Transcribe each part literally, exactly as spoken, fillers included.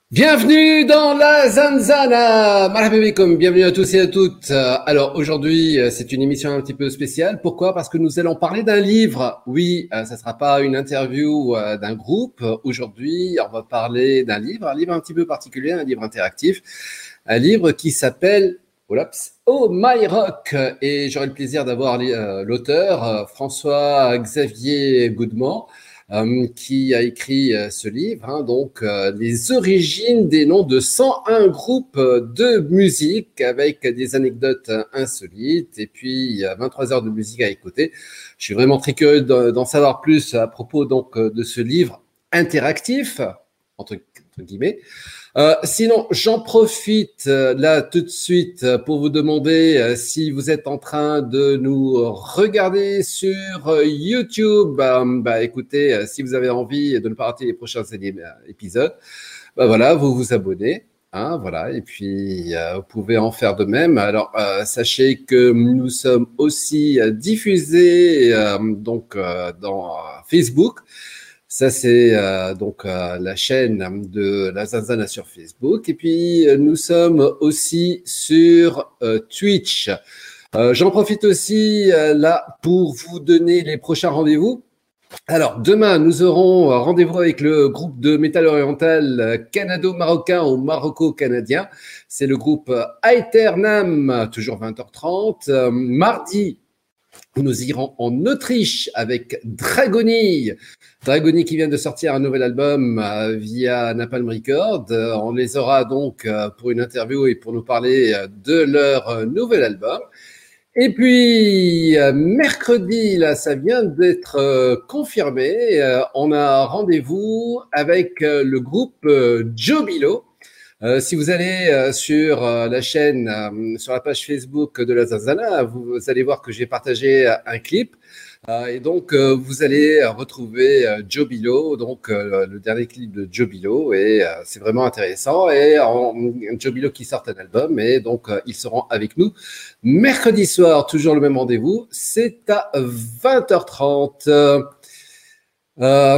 Bienvenue dans la Zanzana. Marhaba bikoum, bienvenue à tous et à toutes. Euh, Alors aujourd'hui, euh, c'est une émission un petit peu spéciale. Pourquoi? Parce que nous allons parler d'un livre. Oui, euh, ça sera pas une interview euh, d'un groupe. Aujourd'hui, on va parler d'un livre, un livre un petit peu particulier, un livre interactif, un livre qui s'appelle Olaps, Oh My Rock. Et j'aurai le plaisir d'avoir euh, l'auteur euh, François-Xavier Goudemont, euh, qui a écrit euh, ce livre, hein, donc euh, les origines des noms de cent un groupes de musique avec des anecdotes insolites et puis euh, vingt-trois heures de musique à écouter. Je suis vraiment très curieux d'en savoir plus à propos donc de ce livre interactif entre, entre guillemets. Euh, sinon, j'en profite euh, là tout de suite euh, pour vous demander euh, si vous êtes en train de nous regarder sur euh, YouTube. Euh, bah, écoutez, euh, si vous avez envie de ne pas rater les prochains épisodes, bah voilà, vous vous abonnez. Hein, voilà, et puis euh, vous pouvez en faire de même. Alors, euh, sachez que nous sommes aussi euh, diffusés euh, donc euh, dans Facebook. Ça, c'est euh, donc euh, la chaîne de la Zanzana sur Facebook. Et puis, euh, nous sommes aussi sur euh, Twitch. Euh, J'en profite aussi euh, là pour vous donner les prochains rendez-vous. Alors, demain, nous aurons rendez-vous avec le groupe de métal oriental canado-marocain ou maroco-canadien. C'est le groupe Aeternam, toujours vingt heures trente. Euh, mardi, nous irons en Autriche avec Dragony. Dragony qui vient de sortir un nouvel album euh, via Napalm Records. Euh, on les aura donc euh, pour une interview et pour nous parler euh, de leur euh, nouvel album. Et puis, euh, mercredi, là, ça vient d'être euh, confirmé. Euh, on a rendez-vous avec euh, le groupe euh, Jobilo. Euh, si vous allez euh, sur euh, la chaîne, euh, sur la page Facebook de la Zanzana, vous, vous allez voir que j'ai partagé un clip. Euh, et donc, euh, vous allez retrouver euh, Joe Bilo, donc euh, le dernier clip de Joe Bilo, et euh, c'est vraiment intéressant. Et en, Joe Bilo qui sort un album, et donc euh, ils seront avec nous mercredi soir, toujours le même rendez-vous, c'est à vingt heures trente. Euh,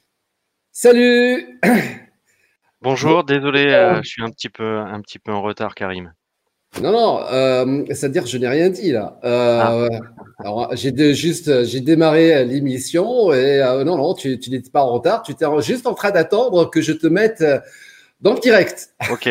salut! Bon, Bonjour, désolé, euh, je suis un petit peu, un petit peu en retard, Karim. non, non, euh, c'est-à-dire que je n'ai rien dit là. Ah, Euh, alors, j'ai de- juste, j'ai démarré l'émission et euh, non, non, tu, tu n'étais pas en retard, tu étais en- juste en train d'attendre que je te mette euh, dans le direct. ok.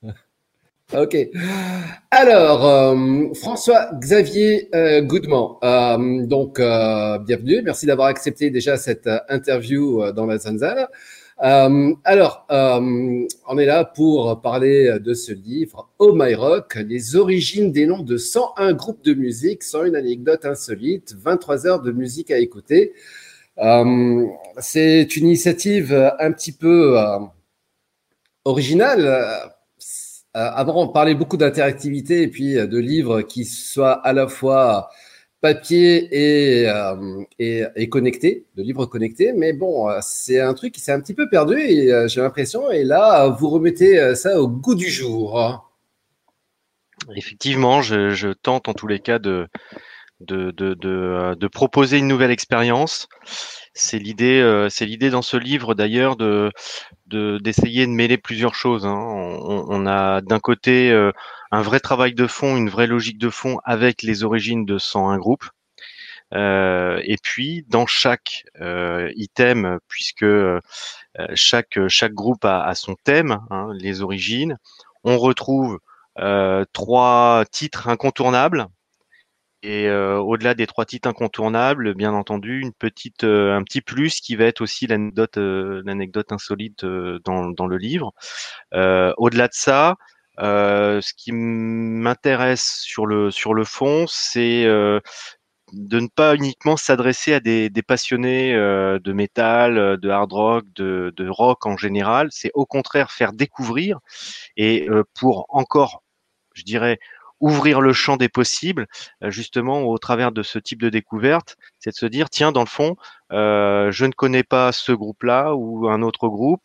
Ok. Alors, euh, François-Xavier euh, Goudemont, euh, donc euh, bienvenue, merci d'avoir accepté déjà cette euh, interview euh, dans la Zanzana. Euh, alors, euh, on est là pour parler de ce livre, Oh My Rock, les origines des noms de cent un groupes de musique, cent une anecdotes insolites, vingt-trois heures de musique à écouter. Euh, c'est une initiative un petit peu euh, originale. Euh, avant, on parlait beaucoup d'interactivité et puis de livres qui soient à la fois papier et, euh, et, et connecté, de livres connectés. Mais bon, euh, c'est un truc qui s'est un petit peu perdu et euh, j'ai l'impression. Et là, vous remettez euh, ça au goût du jour. Effectivement, je, je tente en tous les cas de, de, de, de, euh, de proposer une nouvelle expérience. C'est l'idée, euh, c'est l'idée dans ce livre d'ailleurs de, de, d'essayer de mêler plusieurs choses, hein. On, on a d'un côté euh, un vrai travail de fond, une vraie logique de fond avec les origines de cent un groupes. Euh, et puis dans chaque euh, item, puisque euh, chaque chaque groupe a, a son thème, hein, les origines, on retrouve euh, trois titres incontournables. Et euh, au-delà des trois titres incontournables, bien entendu, une petite, euh, un petit plus qui va être aussi l'anecdote, euh, l'anecdote insolite euh, dans, dans le livre. Euh, au-delà de ça, euh, ce qui m'intéresse sur le sur le fond, c'est euh, de ne pas uniquement s'adresser à des, des passionnés euh, de métal, euh, de hard rock, de, de rock en général. C'est au contraire faire découvrir et euh, pour encore, je dirais, ouvrir le champ des possibles, euh, justement au travers de ce type de découverte, c'est de se dire, tiens, dans le fond, euh, je ne connais pas ce groupe-là ou un autre groupe.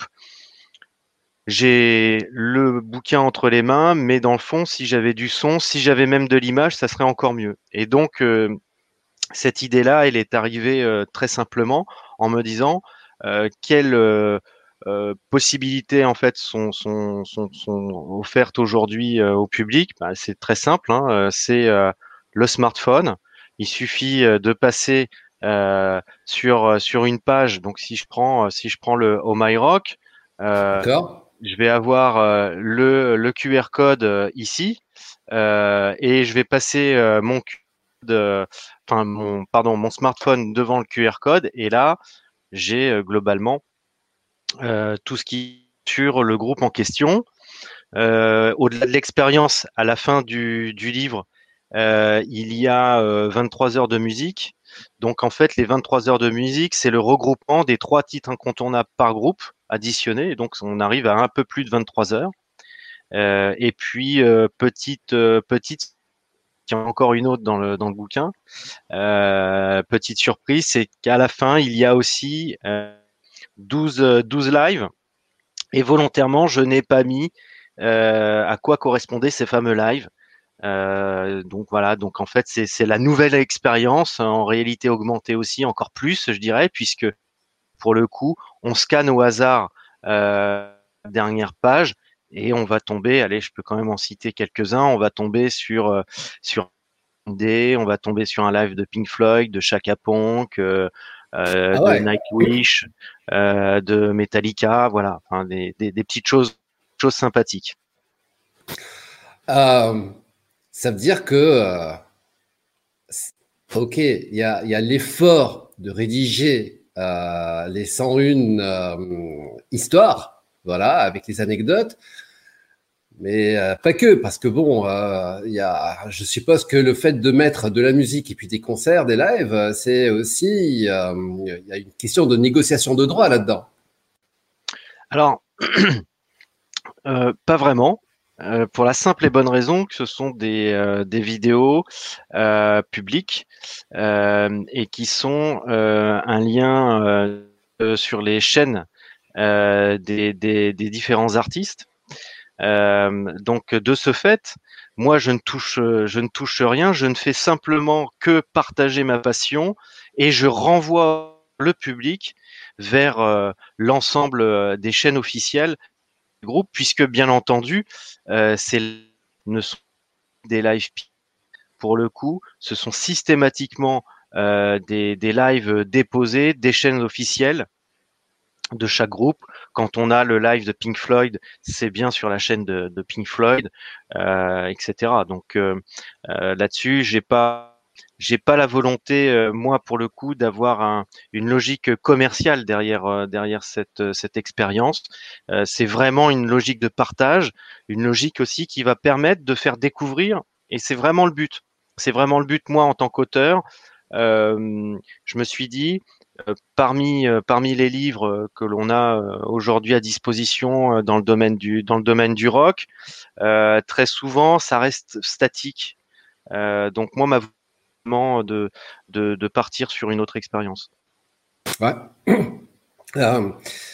J'ai le bouquin entre les mains, mais dans le fond, si j'avais du son, si j'avais même de l'image, ça serait encore mieux. Et donc, euh, cette idée-là, elle est arrivée euh, très simplement en me disant euh, quel, euh, euh, possibilités en fait sont, sont, sont, sont offertes aujourd'hui euh, au public. Bah, c'est très simple, hein, euh, c'est euh, le smartphone. Il suffit euh, de passer euh, sur euh, sur une page. Donc si je prends euh, si je prends le Oh My Rock, euh, D'accord? je vais avoir euh, le le Q R code euh, ici euh, et je vais passer euh, mon code, euh, enfin mon pardon mon smartphone devant le Q R code et là j'ai euh, globalement euh, tout ce qui est sur le groupe en question. Euh, au-delà de l'expérience, à la fin du, du livre, euh, il y a euh, vingt-trois heures de musique. Donc en fait, les vingt-trois heures de musique, c'est le regroupement des trois titres incontournables par groupe additionnés. Et donc on arrive à un peu plus de vingt-trois heures. Euh, et puis euh, petite euh, petite, il y a encore une autre dans le dans le bouquin. Euh, petite surprise, c'est qu'à la fin, il y a aussi euh, douze, douze lives. Et volontairement, je n'ai pas mis euh, à quoi correspondaient ces fameux lives. Euh, donc voilà, donc en fait, c'est c'est la nouvelle expérience en réalité augmentée aussi, encore plus, je dirais, puisque pour le coup, on scanne au hasard euh, la dernière page et on va tomber, allez, je peux quand même en citer quelques-uns, on va tomber sur euh, sur D, on va tomber sur un live de Pink Floyd, de Chaka Ponk, euh, euh, Ah de ouais. Nightwish, euh, de Metallica, voilà, enfin des, des, des petites choses, choses sympathiques. Euh, Ça veut dire que, euh, ok, il y a, il y a l'effort de rédiger euh, les cent un euh, histoires, voilà, avec les anecdotes, mais euh, pas que, parce que bon, euh, il y a, je suppose que le fait de mettre de la musique et puis des concerts, des lives, euh, c'est aussi, euh, il y a une question de négociation de droits là-dedans. Alors, euh, pas vraiment. Euh, pour la simple et bonne raison que ce sont des, euh, des vidéos euh, publiques euh, et qui sont euh, un lien euh, euh, sur les chaînes euh, des, des, des différents artistes. Euh, donc de ce fait, moi je ne touche je ne touche rien, je ne fais simplement que partager ma passion et je renvoie le public vers euh, l'ensemble euh, des chaînes officielles du groupe, puisque bien entendu, euh, c'est ne sont des lives pour le coup, ce sont systématiquement euh, des, des lives déposés des chaînes officielles de chaque groupe. Quand on a le live de Pink Floyd, c'est bien sur la chaîne de, de Pink Floyd, euh, et cetera. Donc euh, euh, là-dessus, j'ai pas j'ai pas la volonté, euh, moi pour le coup, d'avoir un, une logique commerciale derrière euh, derrière cette cette expérience. Euh, c'est vraiment une logique de partage, une logique aussi qui va permettre de faire découvrir. Et c'est vraiment le but. C'est vraiment le but, moi, en tant qu'auteur. Euh, je me suis dit, euh, parmi euh, parmi les livres que l'on a euh, aujourd'hui à disposition euh, dans le domaine du dans le domaine du rock, euh, très souvent ça reste statique. Euh, donc moi ma vraiment de, de de partir sur une autre expérience. Ouais. Euh,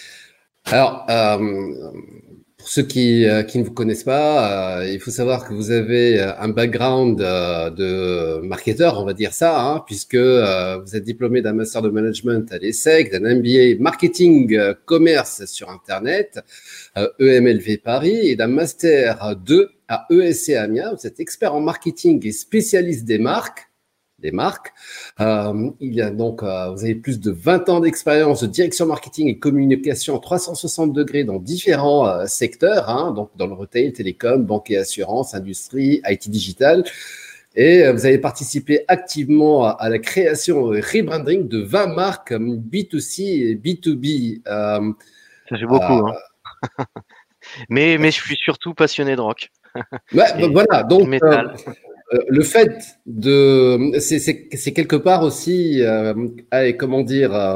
alors, euh, pour ceux qui, euh, qui ne vous connaissent pas, euh, il faut savoir que vous avez euh, un background euh, de marketeur, on va dire ça, hein, puisque euh, vous êtes diplômé d'un master de management à l'ESSEC, d'un M B A marketing euh, commerce sur Internet, euh, E M L V Paris, et d'un master deux à E S C Amiens. Vous êtes expert en marketing et spécialiste des marques. Des marques. Euh, il y a donc, euh, vous avez plus de vingt ans d'expérience de direction marketing et communication trois cent soixante degrés dans différents euh, secteurs, hein, donc dans le retail, télécom, banque et assurance, industrie, I T digital. Et euh, vous avez participé activement à, à la création et rebranding de vingt marques B deux C et B deux B. Euh, Ça fait euh, beaucoup, hein. mais mais je suis surtout passionné de rock. ouais, et, voilà, et de donc euh, métal. le fait de, c'est, c'est, c'est quelque part aussi, euh, allez, comment dire, euh,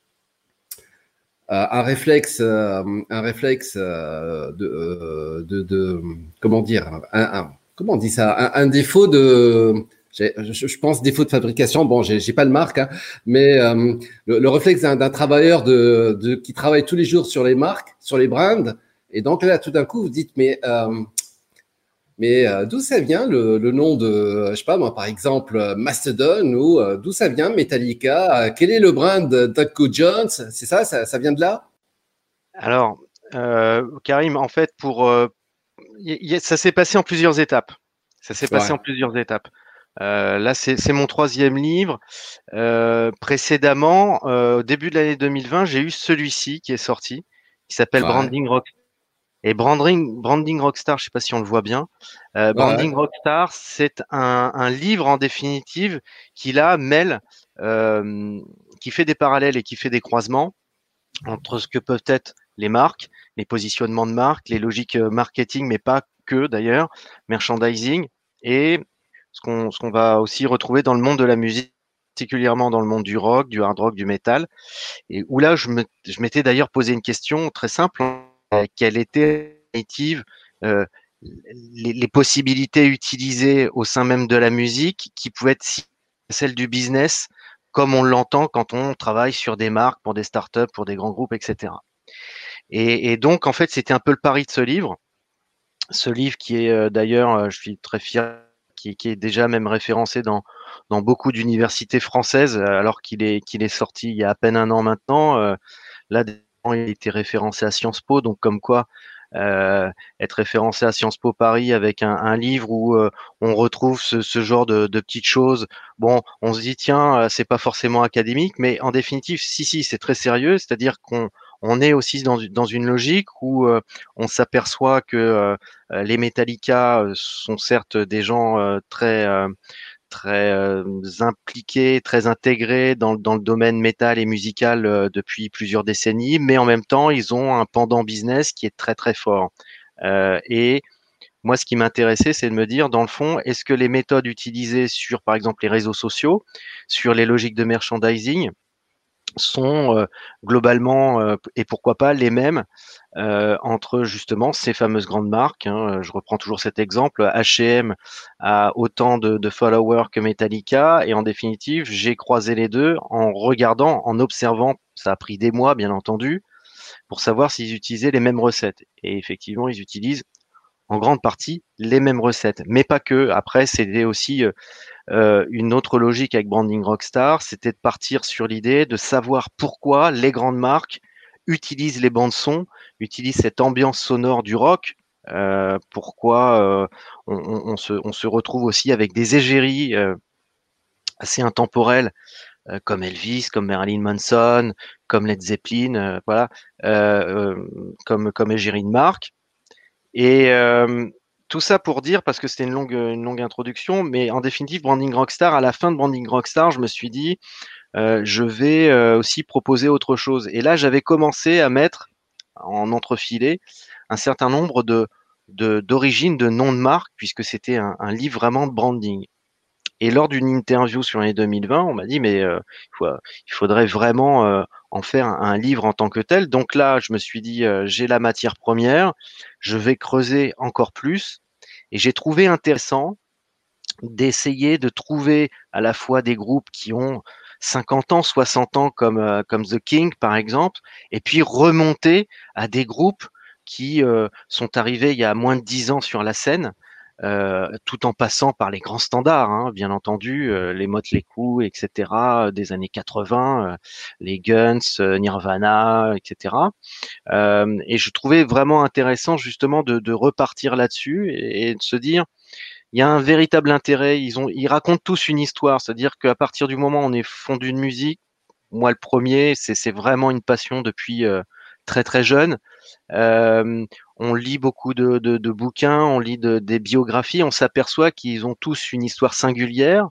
un réflexe, euh, un réflexe euh, de, euh, de, de, comment dire, un, un, comment on dit ça, un, un défaut de, je, je pense défaut de fabrication. Bon, j'ai, j'ai pas de marque, hein, mais euh, le, le réflexe d'un, d'un travailleur de, de, qui travaille tous les jours sur les marques, sur les brands, et donc là, tout d'un coup, vous dites, mais euh, mais euh, d'où ça vient le, le nom de, je sais pas moi, par exemple, Mastodon ou euh, d'où ça vient Metallica? euh, Quel est le brand de Doug Jones? C'est ça, ça, ça vient de là? Alors, euh, Karim, en fait, pour euh, y- y- ça s'est passé en plusieurs étapes. Ça s'est passé Ouais, en plusieurs étapes. Euh, là, c'est c'est mon troisième livre. Euh, précédemment, euh, au début de l'année deux mille vingt, j'ai eu celui-ci qui est sorti, qui s'appelle ouais, Branding Rock. Et Branding, Branding Rockstar, je sais pas si on le voit bien. Euh, ouais, ouais. Branding Rockstar, c'est un, un livre en définitive qui là mêle, euh, qui fait des parallèles et qui fait des croisements entre ce que peuvent être les marques, les positionnements de marque, les logiques euh, marketing, mais pas que d'ailleurs, merchandising, et ce qu'on ce qu'on va aussi retrouver dans le monde de la musique, particulièrement dans le monde du rock, du hard rock, du métal, et où là je me je m'étais d'ailleurs posé une question très simple, euh, quelle était native, euh, les, les possibilités utilisées au sein même de la musique qui pouvaient être si- celles du business comme on l'entend quand on travaille sur des marques, pour des startups, pour des grands groupes, et cetera. Et, et donc, en fait, c'était un peu le pari de ce livre. Ce livre qui est euh, d'ailleurs, euh, je suis très fier, qui, qui est déjà même référencé dans, dans beaucoup d'universités françaises, euh, alors qu'il est, qu'il est sorti il y a à peine un an maintenant. Euh, là, il a été référencé à Sciences Po, donc comme quoi euh, être référencé à Sciences Po Paris avec un, un livre où euh, on retrouve ce, ce genre de, de petites choses. Bon, on se dit tiens, euh, c'est pas forcément académique, mais en définitive, si si, c'est très sérieux. C'est-à-dire qu'on on est aussi dans, dans une logique où euh, on s'aperçoit que euh, les Metallica euh, sont certes des gens euh, très euh, très euh, impliqués, très intégrés dans, dans le domaine métal et musical euh, depuis plusieurs décennies, mais en même temps, ils ont un pendant business qui est très très fort. Euh, et moi, ce qui m'intéressait, c'est de me dire, dans le fond, est-ce que les méthodes utilisées sur, par exemple, les réseaux sociaux, sur les logiques de merchandising, sont euh, globalement euh, et pourquoi pas les mêmes euh, entre justement ces fameuses grandes marques. Hein. Je reprends toujours cet exemple. H et M a autant de, de followers que Metallica et en définitive, j'ai croisé les deux en regardant, en observant. Ça a pris des mois, bien entendu, pour savoir s'ils utilisaient les mêmes recettes. Et effectivement, ils utilisent en grande partie les mêmes recettes, mais pas que. Après, c'était aussi euh, euh, une autre logique avec Branding Rockstar, c'était de partir sur l'idée de savoir pourquoi les grandes marques utilisent les bandes son, utilisent cette ambiance sonore du rock. Euh, pourquoi euh, on, on, on, se, on, se, retrouve aussi avec des égéries euh, assez intemporelles euh, comme Elvis, comme Marilyn Manson, comme Led Zeppelin, euh, voilà, euh, euh, comme, comme égérie de marque. Et euh, tout ça pour dire, parce que c'était une longue, une longue introduction, mais en définitive, Branding Rockstar, à la fin de Branding Rockstar, je me suis dit, euh, je vais euh, aussi proposer autre chose. Et là, j'avais commencé à mettre en entrefilet un certain nombre de de- d'origines, de, noms de marque, puisque c'était un, un livre vraiment de branding. Et lors d'une interview sur l'année deux mille vingt, on m'a dit, mais euh, il, faut- il faudrait vraiment euh, en faire un, un livre en tant que tel. Donc là, je me suis dit, euh, j'ai la matière première, je vais creuser encore plus. Et j'ai trouvé intéressant d'essayer de trouver à la fois des groupes qui ont cinquante ans, soixante ans, comme, euh, comme The King, par exemple, et puis remonter à des groupes qui euh, sont arrivés il y a moins de dix ans sur la scène, euh, tout en passant par les grands standards, hein, bien entendu, euh, les Motley Crue, et cetera, des années quatre-vingts, euh, les Guns, euh, Nirvana, et cetera. Euh, et je trouvais vraiment intéressant justement de, de repartir là-dessus et, et de se dire, il y a un véritable intérêt. Ils ont, ils racontent tous une histoire, c'est-à-dire qu'à partir du moment où on est fondu de musique, moi le premier, c'est c'est vraiment une passion depuis euh, très très jeune. Euh, on lit beaucoup de, de, de bouquins, on lit de, des biographies, on s'aperçoit qu'ils ont tous une histoire singulière.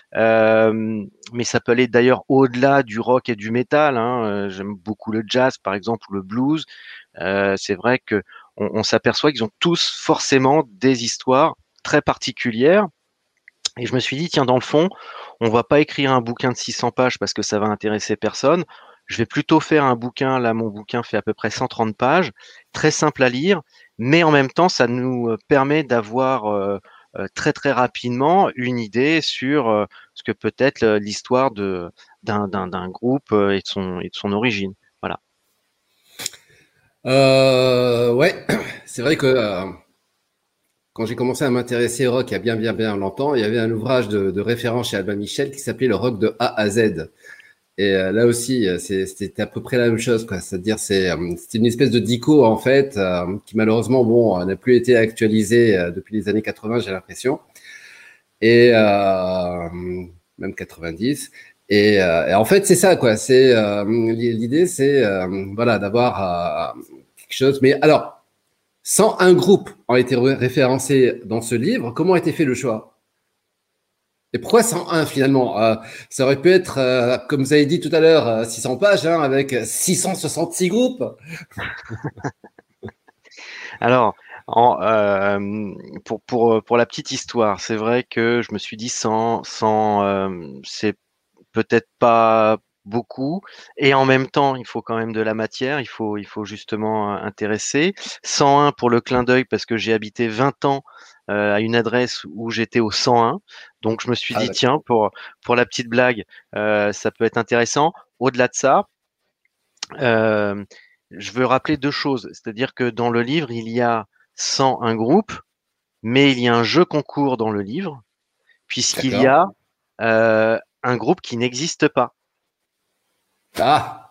Euh, mais ça peut aller d'ailleurs au-delà du rock et du métal. Hein. Euh, J'aime beaucoup le jazz, par exemple, ou le blues. Euh, c'est vrai que on, on s'aperçoit qu'ils ont tous forcément des histoires très particulières. Et je me suis dit, tiens, dans le fond, on va pas écrire un bouquin de six cents pages parce que ça va intéresser personne. Je vais plutôt faire un bouquin, là, mon bouquin fait à peu près cent trente pages, très simple à lire, mais en même temps, ça nous euh, permet d'avoir euh, euh, très très rapidement une idée sur euh, ce que peut être euh, l'histoire de d'un d'un d'un groupe euh, et de son et de son origine. Voilà. Euh, ouais, c'est vrai que euh, quand j'ai commencé à m'intéresser au rock il y a bien, bien, bien longtemps, il y avait un ouvrage de, de référence chez Albin Michel qui s'appelait Le rock de A à Z. Et euh, là aussi, c'est, c'était à peu près la même chose, quoi. C'est-à-dire, c'est, euh, c'est une espèce de dico en fait, euh, qui malheureusement, bon, n'a plus été actualisé euh, depuis les années quatre-vingts, j'ai l'impression, et euh, même quatre-vingt-dix. Et, euh, et en fait, c'est ça, quoi. C'est euh, l'idée, c'est euh, voilà, d'avoir euh, quelque chose. Mais alors, cent un groupes ont été référencés dans ce livre. Comment a été fait le choix? Et pourquoi cent un finalement? Euh, Ça aurait pu être, euh, comme vous avez dit tout à l'heure, euh, six cents pages, hein, avec six cent soixante-six groupes. Alors, en, euh, pour, pour, pour la petite histoire, c'est vrai que je me suis dit cent, cent euh, c'est peut-être pas beaucoup, et en même temps, il faut quand même de la matière, il faut, il faut justement euh, intéresser. cent un pour le clin d'œil, parce que j'ai habité vingt ans euh, à une adresse où j'étais au cent un, donc je me suis Ah, dit, d'accord. tiens, pour, pour la petite blague, euh, ça peut être intéressant. Au-delà de ça, euh, je veux rappeler deux choses, c'est-à-dire que dans le livre, il y a cent un groupes, mais il y a un jeu concours dans le livre, puisqu'il y D'accord. a euh, un groupe qui n'existe pas. Ah,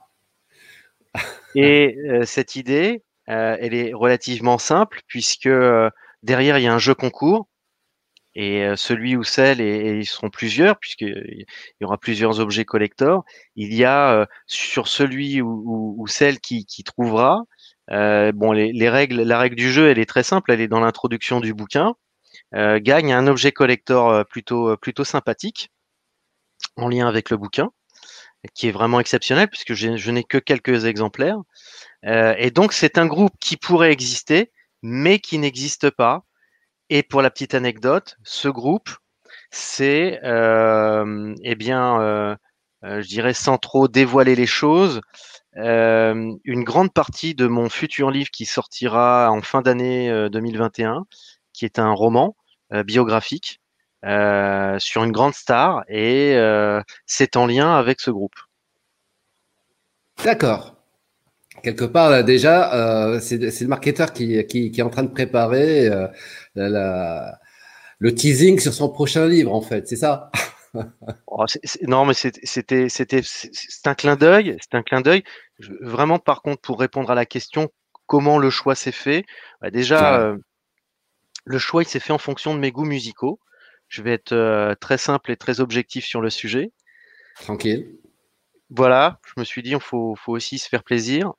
Et euh, cette idée, euh, elle est relativement simple, puisque euh, derrière, il y a un jeu concours, et euh, celui ou celle, et, et ils seront plusieurs, puisqu'il y aura plusieurs objets collector, il y a euh, sur celui ou, ou, ou celle qui, qui trouvera, euh, bon, les, les règles, la règle du jeu, elle est très simple, elle est dans l'introduction du bouquin, euh, gagne un objet collector euh, plutôt, euh, plutôt sympathique, en lien avec le bouquin, qui est vraiment exceptionnel, puisque j'ai- je n'ai que quelques exemplaires. Euh, et donc, c'est un groupe qui pourrait exister, mais qui n'existe pas. Et pour la petite anecdote, ce groupe, c'est, euh, eh bien, euh, euh, je dirais sans trop dévoiler les choses, euh, une grande partie de mon futur livre qui sortira en fin d'année euh, deux mille vingt et un, qui est un roman euh, biographique euh, sur une grande star, et euh, c'est en lien avec ce groupe. d'accord. Quelque part, là, déjà, euh, c'est, c'est le marketeur qui, qui, qui est en train de préparer euh, la, la- le teasing sur son prochain livre, en fait. C'est ça? Oh, c'est- c'est- non, mais c'est- c'était, c'était, c'est c'est un clin d'œil, c'est un clin d'œil. Je- Vraiment, par contre, pour répondre à la question, comment le choix s'est fait, bah, déjà, Ouais, euh, le choix il s'est fait en fonction de mes goûts musicaux. Je vais être euh, très simple et très objectif sur le sujet. tranquille. Voilà, je me suis dit, il faut, faut aussi se faire plaisir.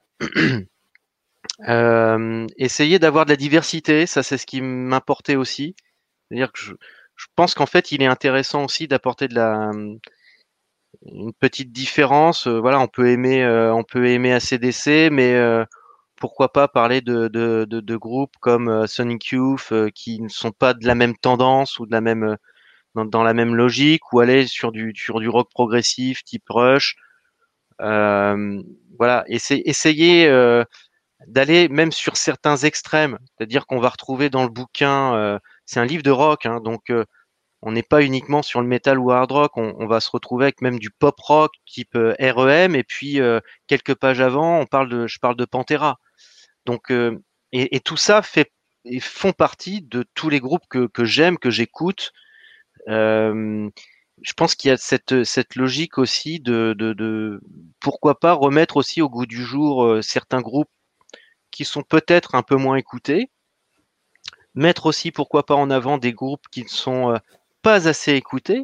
Euh, essayer d'avoir de la diversité, ça c'est ce qui m'importait aussi. C'est-à-dire que je, je pense qu'en fait, il est intéressant aussi d'apporter de la, une petite différence. Euh, voilà, on peut aimer, euh, on peut aimer A C D C, mais euh, pourquoi pas parler de, de, de, de groupes comme euh, Sonic Youth euh, qui ne sont pas de la même tendance ou de la même euh, dans, dans la même logique, ou aller sur du sur du rock progressif type Rush. Euh, voilà, essa- essayer euh, d'aller même sur certains extrêmes, c'est-à-dire qu'on va retrouver dans le bouquin, euh, c'est un livre de rock, hein, donc euh, on n'est pas uniquement sur le metal ou hard rock, on, on va se retrouver avec même du pop rock type euh, R E M, et puis euh, quelques pages avant, on parle de, je parle de Pantera. Donc, euh, et, et tout ça fait et font partie de tous les groupes que, que j'aime, que j'écoute. Euh, je pense qu'il y a cette, cette logique aussi de, de, de pourquoi pas remettre aussi au goût du jour euh, certains groupes qui sont peut-être un peu moins écoutés, mettre aussi pourquoi pas en avant des groupes qui ne sont euh, pas assez écoutés.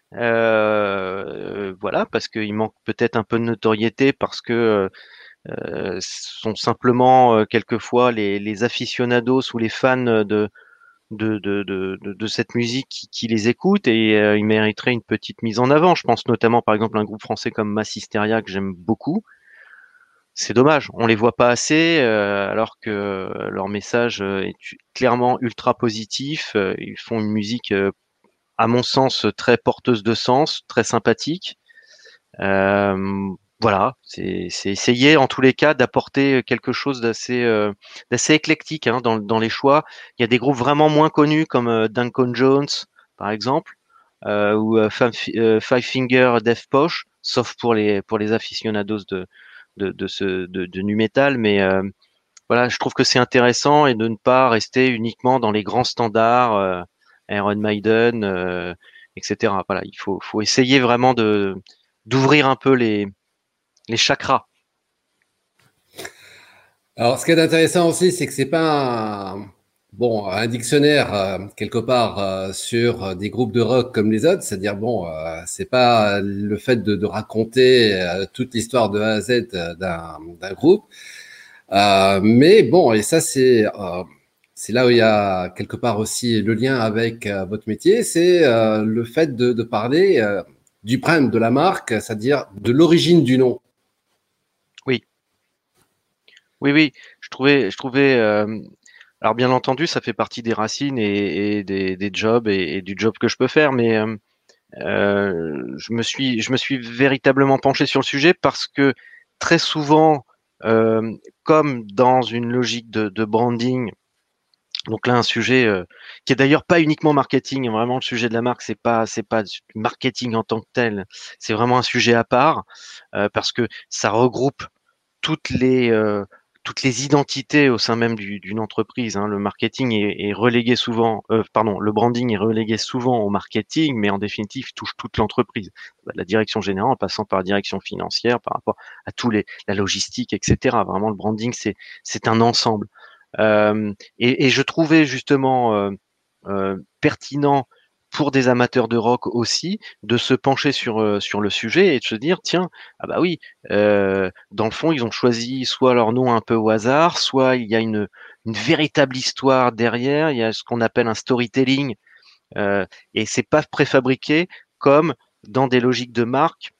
Euh, voilà, parce qu'il manque peut-être un peu de notoriété, parce que euh, sont simplement euh, quelquefois les, les aficionados ou les fans de, de, de, de, de, de cette musique qui, qui les écoutent, et euh, ils mériteraient une petite mise en avant. Je pense notamment par exemple à un groupe français comme Massisteria que j'aime beaucoup. C'est dommage, on les voit pas assez, euh, alors que leur message euh, est clairement ultra positif. Euh, ils font une musique, euh, à mon sens, très porteuse de sens, très sympathique. Euh, voilà, c'est c'est essayer en tous les cas d'apporter quelque chose d'assez euh, d'assez éclectique hein, dans, dans les choix. Il y a des groupes vraiment moins connus comme euh, Duncan Jones, par exemple, euh, ou euh, Five, euh, Five Finger Death Punch, sauf pour les pour les aficionados de de, de ce de, de nu metal, mais euh, voilà, je trouve que c'est intéressant, et de ne pas rester uniquement dans les grands standards, euh, Iron Maiden, euh, et cetera. Voilà, il faut faut essayer vraiment de d'ouvrir un peu les, les chakras. Alors, ce qui est intéressant aussi, c'est que c'est pas un, bon, un dictionnaire euh, quelque part euh, sur des groupes de rock comme les autres. C'est-à-dire, bon, euh, c'est pas le fait de, de raconter euh, toute l'histoire de A à Z d'un d'un groupe. Euh, mais bon, et ça, c'est euh, c'est là où il y a quelque part aussi le lien avec euh, votre métier, c'est euh, le fait de, de parler euh, du brand, de la marque, c'est-à-dire de l'origine du nom. Oui, oui, oui. Je trouvais, je trouvais. Euh, alors bien entendu, ça fait partie des racines et, et des, des jobs et, et du job que je peux faire, mais euh, euh, je me suis, je me suis véritablement penché sur le sujet parce que très souvent, euh, comme dans une logique de, de branding. Donc là, un sujet euh, qui est d'ailleurs pas uniquement marketing. Vraiment, le sujet de la marque, c'est pas, c'est pas du marketing en tant que tel. C'est vraiment un sujet à part euh, parce que ça regroupe toutes les euh, toutes les identités au sein même du- d'une entreprise. Hein. Le marketing est, est relégué souvent, euh, pardon, le branding est relégué souvent au marketing, mais en définitive, il touche toute l'entreprise. De la direction générale, en passant par la direction financière, par rapport à tous les la logistique, et cetera. Vraiment, le branding, c'est c'est un ensemble. Euh, et, et je trouvais justement euh, euh, pertinent pour des amateurs de rock aussi de se pencher sur euh, sur le sujet et de se dire tiens ah bah oui euh, dans le fond ils ont choisi soit leur nom un peu au hasard, soit il y a une une véritable histoire derrière, il y a ce qu'on appelle un storytelling euh, et c'est pas préfabriqué comme dans des logiques de marque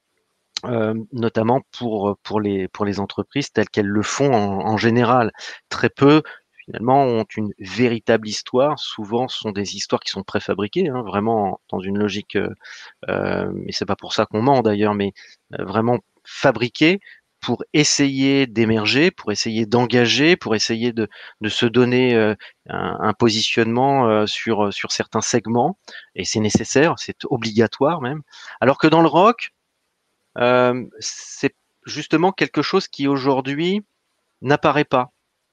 euh, notamment pour pour les pour les entreprises telles qu'elles le font en, en général. Très peu finalement ont une véritable histoire. Souvent, ce sont des histoires qui sont préfabriquées, hein, vraiment dans une logique. Euh, euh, mais c'est pas pour ça qu'on ment d'ailleurs, mais euh, vraiment fabriquées pour essayer d'émerger, pour essayer d'engager, pour essayer de, de se donner euh, un, un positionnement euh, sur, sur certains segments, et c'est nécessaire, c'est obligatoire même. Alors que dans le rock, euh, c'est justement quelque chose qui aujourd'hui n'apparaît pas,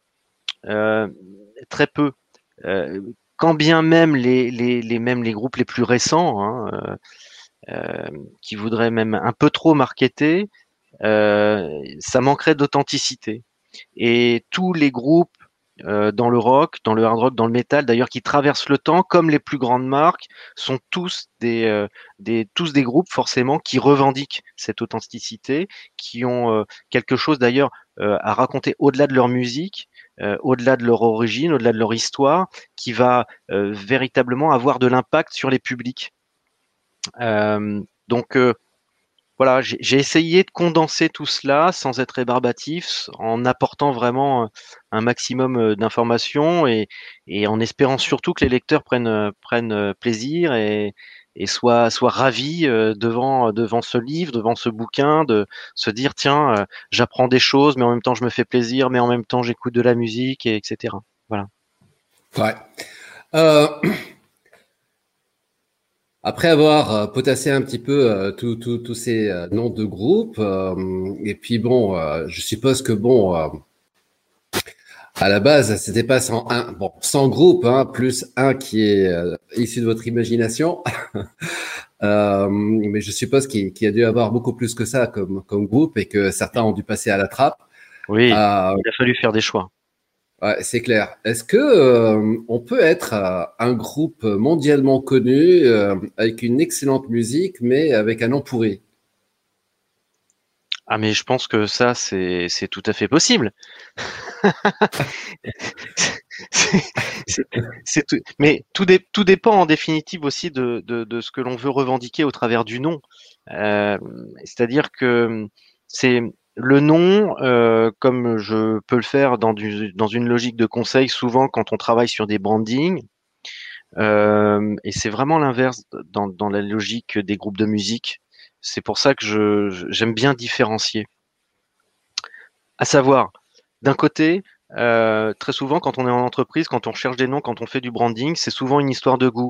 euh, très peu. Euh, quand bien même les, les, les, même les groupes les plus récents, hein, euh, euh, qui voudraient même un peu trop marketer, euh, ça manquerait d'authenticité. Et tous les groupes euh, dans le rock, dans le hard rock, dans le metal, d'ailleurs, qui traversent le temps, comme les plus grandes marques, sont tous des, euh, des tous des groupes forcément qui revendiquent cette authenticité, qui ont euh, quelque chose d'ailleurs euh, à raconter au-delà de leur musique, euh, au-delà de leur origine, au-delà de leur histoire, qui va euh, véritablement avoir de l'impact sur les publics. Euh, donc euh, voilà, j'ai j'ai essayé de condenser tout cela sans être rébarbatif, en apportant vraiment euh, un maximum euh, d'informations et, et en espérant surtout que les lecteurs prennent, euh, prennent euh, plaisir et, et soient, soient ravis euh, devant, devant ce livre, devant ce bouquin, de se dire tiens, euh, j'apprends des choses, mais en même temps je me fais plaisir, mais en même temps j'écoute de la musique, et etc. Voilà. Ouais. Euh, Après avoir euh, potassé un petit peu euh, tous tous tous ces euh, noms de groupes, euh, et puis bon, euh, je suppose que bon, euh, à la base, c'était pas cent un, bon, cent groupes, hein, plus un qui est euh, issu de votre imagination. Euh, mais je suppose qu'il qu'il y a dû avoir beaucoup plus que ça comme, comme groupe et que certains ont dû passer à la trappe. Oui, Euh, il a fallu faire des choix. ouais, c'est clair. Est-ce que euh, on peut être euh, un groupe mondialement connu euh, avec une excellente musique, mais avec un nom pourri? Ah mais je pense que ça c'est c'est tout à fait possible. C'est c'est- c'est tout, mais tout, dé- tout dépend en définitive aussi de, de, de ce que l'on veut revendiquer au travers du nom. Euh, C'est-à-dire que c'est le nom, euh, comme je peux le faire dans, du, dans une logique de conseil, souvent quand on travaille sur des brandings, euh, et c'est vraiment l'inverse dans, dans la logique des groupes de musique. C'est pour ça que je, je- j'aime bien différencier. À savoir, d'un côté, euh, très souvent, quand on est en entreprise, quand on cherche des noms, quand on fait du branding, c'est souvent une histoire de goût.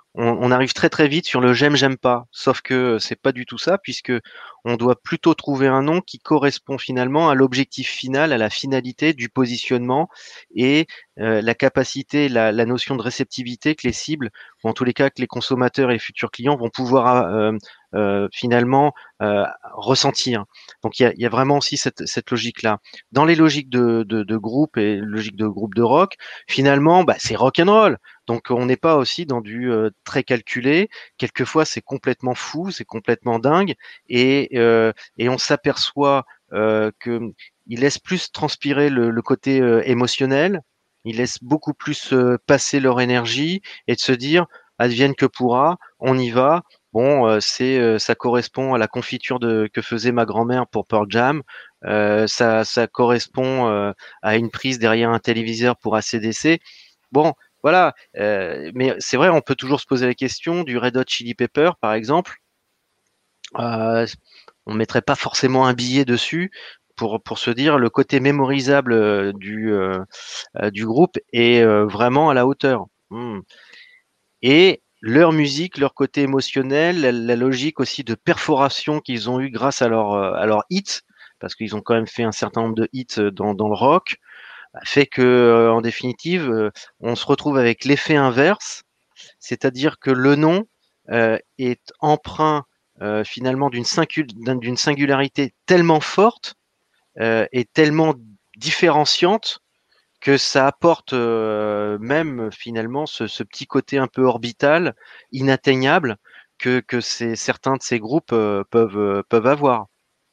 on, on arrive très très vite sur le j'aime, j'aime pas. Sauf que c'est pas du tout ça, puisque on doit plutôt trouver un nom qui correspond finalement à l'objectif final, à la finalité du positionnement et euh, la capacité, la, la notion de réceptivité que les cibles, ou en tous les cas que les consommateurs et les futurs clients vont pouvoir euh, euh, finalement euh, ressentir. Donc il y a, il y a vraiment aussi cette, cette logique-là. Dans les logiques de, de, de groupe et logique de groupe de rock, finalement, bah, c'est rock and roll. Donc on n'est pas aussi dans du euh, très calculé. Quelquefois c'est complètement fou, c'est complètement dingue, et euh, et on s'aperçoit euh, que il laisse plus transpirer le, le côté euh, émotionnel. Il laisse beaucoup plus euh, passer leur énergie et de se dire advienne que pourra, on y va. Bon, euh, c'est euh, ça correspond à la confiture de que faisait ma grand-mère pour Pearl Jam. Euh, ça ça correspond euh, à une prise derrière un téléviseur pour A C D C. Bon, voilà. Euh, mais c'est vrai, on peut toujours se poser la question du Red Hot Chili Pepper, par exemple. Euh, on mettrait pas forcément un billet dessus pour pour se dire le côté mémorisable euh, du euh, euh, du groupe est euh, vraiment à la hauteur. Hmm. Et leur musique, leur côté émotionnel, la, la logique aussi de perforation qu'ils ont eu grâce à leur euh, à leur hits, parce qu'ils ont quand même fait un certain nombre de hits euh, dans dans le rock, fait que euh, en définitive, euh, on se retrouve avec l'effet inverse, c'est-à-dire que le nom euh, est empreint euh, finalement d'une singu- d'une singularité tellement forte euh, et tellement différenciante que ça apporte euh, même finalement ce, ce petit côté un peu orbital, inatteignable que, que ces, certains de ces groupes euh, peuvent, euh, peuvent avoir.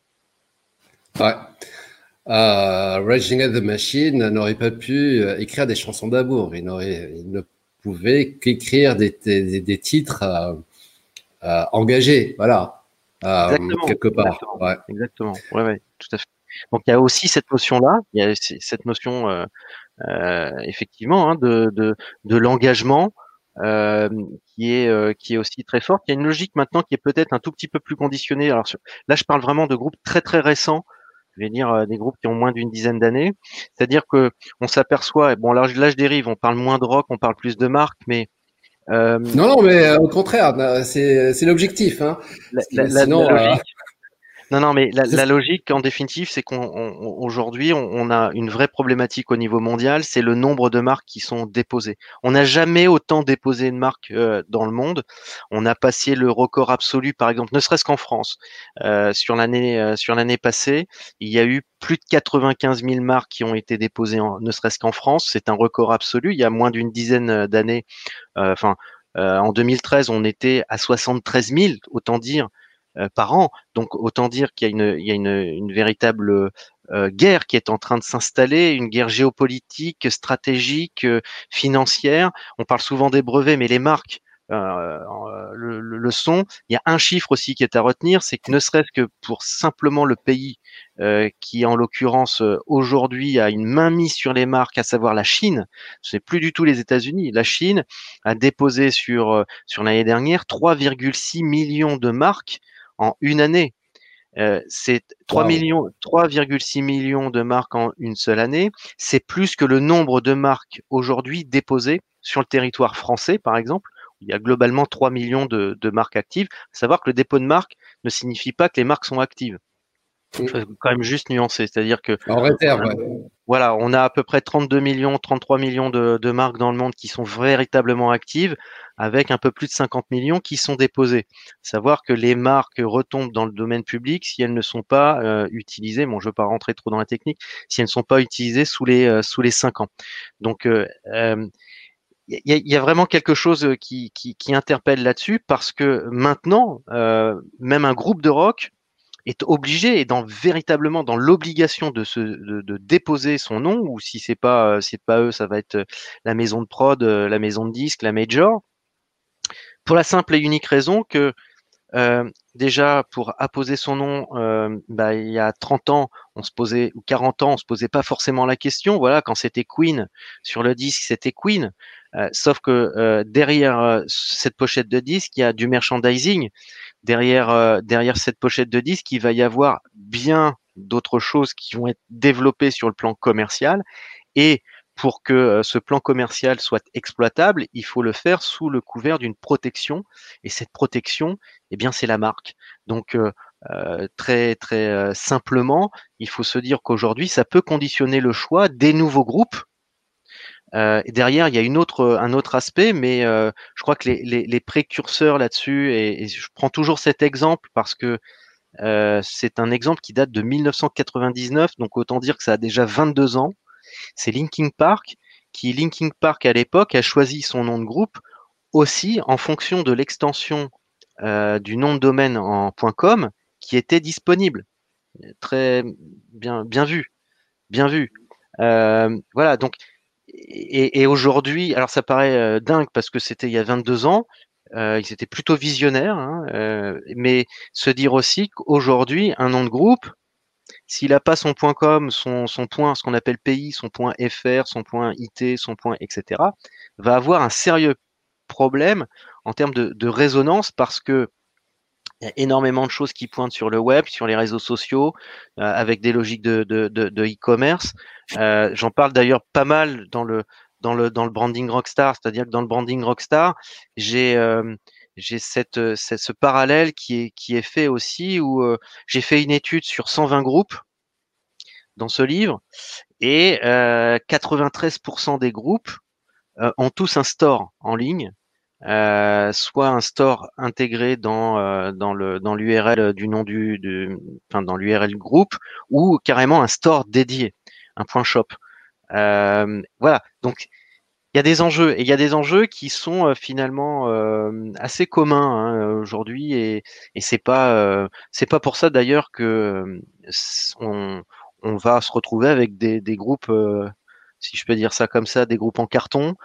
Ouais. Euh, Rage Against the Machine n'aurait pas pu euh, écrire des chansons d'amour. Il, n'aurait, il ne pouvait qu'écrire des, des, des titres euh, euh, engagés, voilà, euh, Exactement, quelque part. exactement, Ouais. exactement. Ouais, ouais, tout à fait. Donc il y a aussi cette notion-là, il y a c- cette notion euh, euh, effectivement hein, de, de, de l'engagement euh, qui est euh, qui est aussi très forte. Il y a une logique maintenant qui est peut-être un tout petit peu plus conditionnée. Alors sur- là, je parle vraiment de groupes très très récents. Je vais dire euh, des groupes qui ont moins d'une dizaine d'années. C'est-à-dire que on s'aperçoit, et bon là, je- là je dérive, on parle moins de rock, on parle plus de marques, mais euh, Non, non, mais euh, au contraire, euh, c'est, c'est l'objectif. Hein. la, la, la, la Sinon, euh, logique Non, non, mais la, la c'est- logique, en définitive, c'est qu'on on- aujourd'hui, on, on a une vraie problématique au niveau mondial, c'est le nombre de marques qui sont déposées. On n'a jamais autant déposé de marques euh, dans le monde. On a passé le record absolu, par exemple, ne serait-ce qu'en France, euh, sur l'année euh, sur l'année passée, il y a eu plus de quatre-vingt-quinze mille marques qui ont été déposées, en, ne serait-ce qu'en France. C'est un record absolu. Il y a moins d'une dizaine d'années, euh, enfin. euh, en deux mille treize, on était à soixante-treize mille, autant dire euh, par an. Donc autant dire qu'il y a une, il y a une, une véritable euh, guerre qui est en train de s'installer, une guerre géopolitique, stratégique, euh, financière. On parle souvent des brevets, mais les marques euh, le, le, le sont. Il y a un chiffre aussi qui est à retenir, c'est que ne serait-ce que pour simplement le pays euh, qui, en l'occurrence, euh, aujourd'hui a une mainmise sur les marques, à savoir la Chine, ce n'est plus du tout les États-Unis. La Chine a déposé sur, euh, sur l'année dernière trois virgule six millions de marques en une année. Euh, c'est trois waouh. millions, trois virgule six millions de marques en une seule année. C'est plus que le nombre de marques aujourd'hui déposées sur le territoire français, par exemple. Où il y a globalement trois millions de, de marques actives. À savoir que le dépôt de marque ne signifie pas que les marques sont actives. Il faut quand même juste nuancer. C'est-à-dire que En réserve, on a, ouais. voilà, on a à peu près trente-deux millions, trente-trois millions de, de marques dans le monde qui sont véritablement actives, avec un peu plus de cinquante millions qui sont déposées. Savoir que les marques retombent dans le domaine public si elles ne sont pas euh, utilisées. Bon, je ne veux pas rentrer trop dans la technique. Si elles ne sont pas utilisées sous les euh, sous les cinq ans. Donc euh, euh, il y, a, y a vraiment quelque chose qui, qui, qui interpelle là-dessus parce que maintenant, euh, même un groupe de rock est obligé et dans véritablement dans l'obligation de se de, de déposer son nom, ou si c'est pas euh, c'est pas eux, ça va être euh, la maison de prod, euh, la maison de disque, la major, pour la simple et unique raison que euh, déjà pour apposer son nom, euh, bah, il y a trente ans, on se posait, ou quarante ans, on se posait pas forcément la question. Voilà, quand c'était Queen sur le disque, c'était Queen. Euh, sauf que euh, derrière euh, cette pochette de disque, il y a du merchandising. Derrière, euh, derrière cette pochette de disque, il va y avoir bien d'autres choses qui vont être développées sur le plan commercial. Et pour que euh, ce plan commercial soit exploitable, il faut le faire sous le couvert d'une protection. Et cette protection, eh bien, c'est la marque. Donc, euh, euh, très très euh, simplement, il faut se dire qu'aujourd'hui, ça peut conditionner le choix des nouveaux groupes. Euh, et derrière, il y a une autre, un autre aspect, mais euh, je crois que les, les, les précurseurs là-dessus, et, et je prends toujours cet exemple parce que euh, c'est un exemple qui date de mille neuf cent quatre-vingt-dix-neuf, donc autant dire que ça a déjà vingt-deux ans. C'est Linkin Park, qui Linkin Park à l'époque a choisi son nom de groupe aussi en fonction de l'extension euh, du nom de domaine en .com qui était disponible. Très bien, bien vu, bien vu. Euh, voilà, donc et, et aujourd'hui, alors ça paraît euh, dingue parce que c'était il y a vingt-deux ans, euh, ils étaient plutôt visionnaires, hein, euh, mais se dire aussi qu'aujourd'hui, un nom de groupe, s'il n'a pas son .com, son, son point, ce qu'on appelle pays, son point .fr, son point I T, son point, et cetera, va avoir un sérieux problème en termes de, de résonance parce que il y a énormément de choses qui pointent sur le web, sur les réseaux sociaux, euh, avec des logiques de, de, de, de e-commerce. Euh, j'en parle d'ailleurs pas mal dans le dans le dans le branding Rockstar, c'est-à-dire que dans le branding Rockstar, j'ai euh, j'ai cette, cette ce parallèle qui est qui est fait aussi où euh, j'ai fait une étude sur cent vingt groupes dans ce livre et euh, quatre-vingt-treize pour cent des groupes euh, ont tous un store en ligne, euh, soit un store intégré dans euh, dans le dans l'U R L du nom du, du enfin dans l'U R L groupe ou carrément un store dédié, un point shop. Euh, voilà, donc il y a des enjeux et il y a des enjeux qui sont euh, finalement euh, assez communs hein, aujourd'hui et et c'est pas euh, c'est pas pour ça d'ailleurs que euh, on on va se retrouver avec des des groupes euh, si je peux dire ça comme ça, des groupes en carton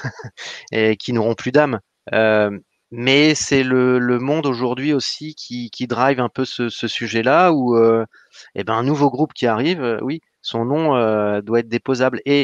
et qui n'auront plus d'âme. Euh, mais c'est le, le monde aujourd'hui aussi qui, qui drive un peu ce, ce sujet-là où euh, eh ben, un nouveau groupe qui arrive, euh, oui, son nom euh, doit être déposable. Et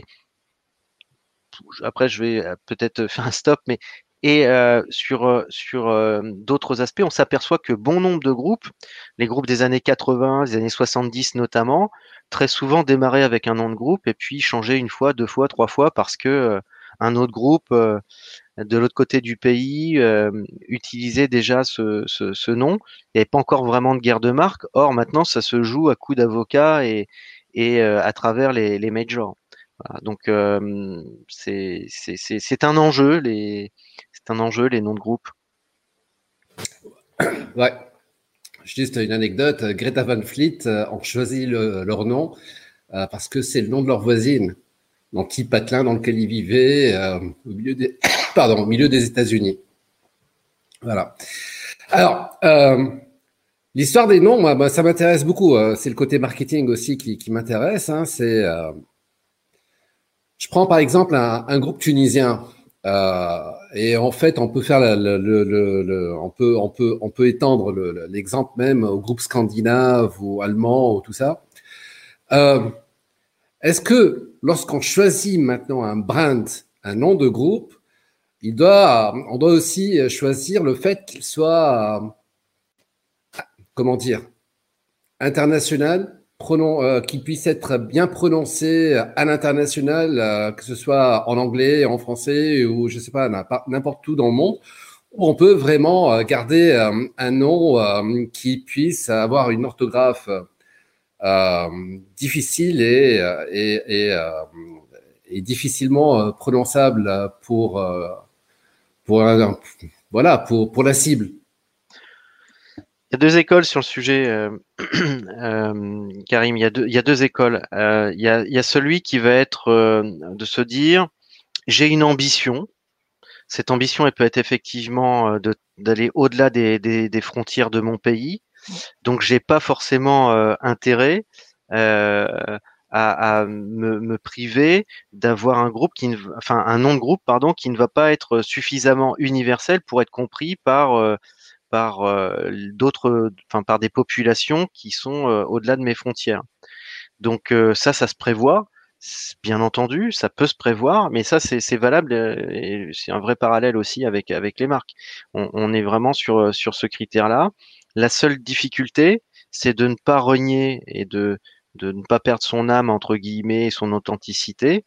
après, je vais euh, peut-être faire un stop, mais et euh, sur euh, sur euh, d'autres aspects, on s'aperçoit que bon nombre de groupes, les groupes des années quatre-vingts, des années soixante-dix notamment, très souvent démarraient avec un nom de groupe et puis changeaient une fois, deux fois, trois fois parce que euh, un autre groupe euh, de l'autre côté du pays euh, utilisait déjà ce, ce, ce nom. Il n'y avait pas encore vraiment de guerre de marque. Or, maintenant, ça se joue à coups d'avocats et, et euh, à travers les, les majors. Voilà. Donc, euh, c'est c'est- c'est- c'est un enjeu, les, c'est un enjeu, les noms de groupe. Ouais. Juste une anecdote, Greta Van Fleet euh, ont choisi le- leur nom euh, parce que c'est le nom de leur voisine, dans le petit patelin dans lequel ils vivaient euh, au milieu des, pardon, au milieu des États-Unis. Voilà. Alors, euh, l'histoire des noms, moi, moi, ça m'intéresse beaucoup. euh, C'est le côté marketing aussi qui, qui m'intéresse. Hein. C'est, euh, je prends par exemple un, un groupe tunisien. Euh, et en fait, on peut faire le, le, le, le- le- on peut, on peut, on peut étendre le- le- l'exemple même au groupe scandinave ou allemand ou tout ça. Euh, Est-ce que lorsqu'on choisit maintenant un brand, un nom de groupe, il doit, on doit aussi choisir le fait qu'il soit, euh, comment dire, international, pronon, euh, qu'il puisse être bien prononcé à l'international, euh, que ce soit en anglais, en français ou je sais pas, n'importe où dans le monde, où on peut vraiment euh, garder euh, un nom euh, qui puisse avoir une orthographe euh, difficile et, euh, et, et, euh, et difficilement euh, prononçable pour, euh, pour, un- voilà, pour, pour la cible. Il y a deux écoles sur le sujet, euh, euh, Karim. Il y a deux, il y a deux écoles. Euh, il y a, il y a celui qui va être euh, de se dire, j'ai une ambition. Cette ambition, elle peut être effectivement euh, de- d'aller au-delà des, des, des frontières de mon pays. Donc, j'ai pas forcément euh, intérêt euh, à, à me, me priver d'avoir un groupe qui, ne, enfin, un nom de groupe, pardon, qui ne va pas être suffisamment universel pour être compris par euh, par euh, d'autres, enfin, par des populations qui sont euh, au-delà de mes frontières. Donc euh, ça, ça se prévoit. Bien entendu, ça peut se prévoir, mais ça c'est c'est valable euh, et c'est un vrai parallèle aussi avec avec les marques. On, on est vraiment sur euh, sur ce critère-là. La seule difficulté, c'est de ne pas renier et de de ne pas perdre son âme entre guillemets et son authenticité.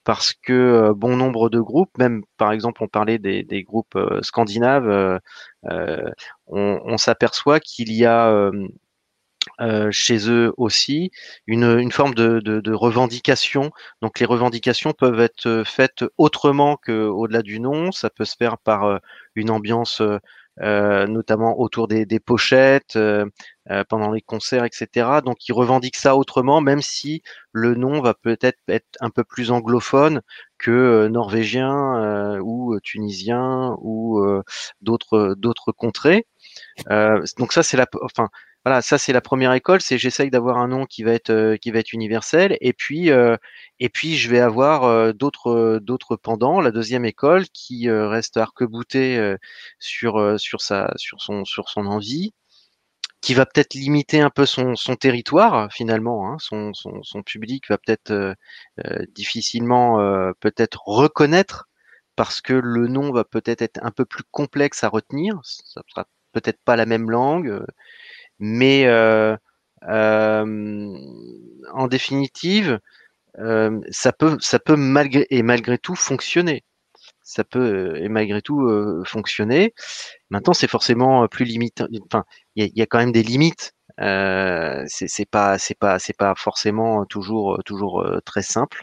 parce que euh, bon nombre de groupes, même par exemple on parlait des, des groupes euh, scandinaves, euh, euh, on, on s'aperçoit qu'il y a euh, euh, chez eux aussi une, une forme de, de, de revendication. Donc les revendications peuvent être faites autrement qu'au-delà du nom. Ça peut se faire par euh, une ambiance euh, euh, notamment autour des, des pochettes, euh, euh, pendant les concerts, et cetera. Donc ils revendiquent ça autrement, même si le nom va peut-être être un peu plus anglophone que euh, norvégien euh, ou tunisien ou euh, d'autres d'autres contrées. Euh, donc ça c'est la, enfin voilà, ça c'est la première école, c'est j'essaye d'avoir un nom qui va être euh, qui va être universel, et puis euh, et puis je vais avoir euh, d'autres d'autres pendants. La deuxième école qui euh, reste arc-boutée euh, sur euh, sur sa sur son sur son envie, qui va peut-être limiter un peu son son territoire finalement, hein, son son son public va peut-être euh, euh, difficilement euh, peut-être reconnaître parce que le nom va peut-être être un peu plus complexe à retenir. Ça sera peut-être pas la même langue, mais euh, euh, en définitive, euh, ça peut, ça peut malgré et malgré tout fonctionner. Ça peut euh, et malgré tout euh, fonctionner. Maintenant, c'est forcément plus limite. Enfin, il y a, y a quand même des limites. Euh, c'est c'est pas, c'est pas, c'est pas forcément toujours, toujours euh, très simple.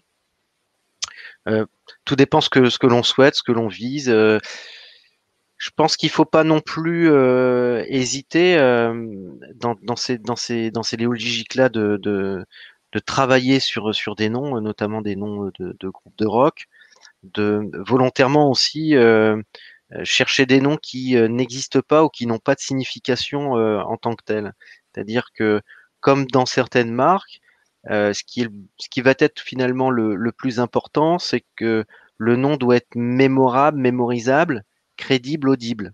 Euh, tout dépend ce que ce que l'on souhaite, ce que l'on vise. Euh, Je pense qu'il faut pas non plus euh, hésiter euh, dans, dans ces dans ces dans ces logiques-là de, de de travailler sur sur des noms, notamment des noms de, de groupes de rock, de volontairement aussi euh, chercher des noms qui euh, n'existent pas ou qui n'ont pas de signification euh, en tant que tels. C'est-à-dire que comme dans certaines marques, euh, ce qui est, ce qui va être finalement le, le plus important, c'est que le nom doit être mémorable, mémorisable, crédible, audible.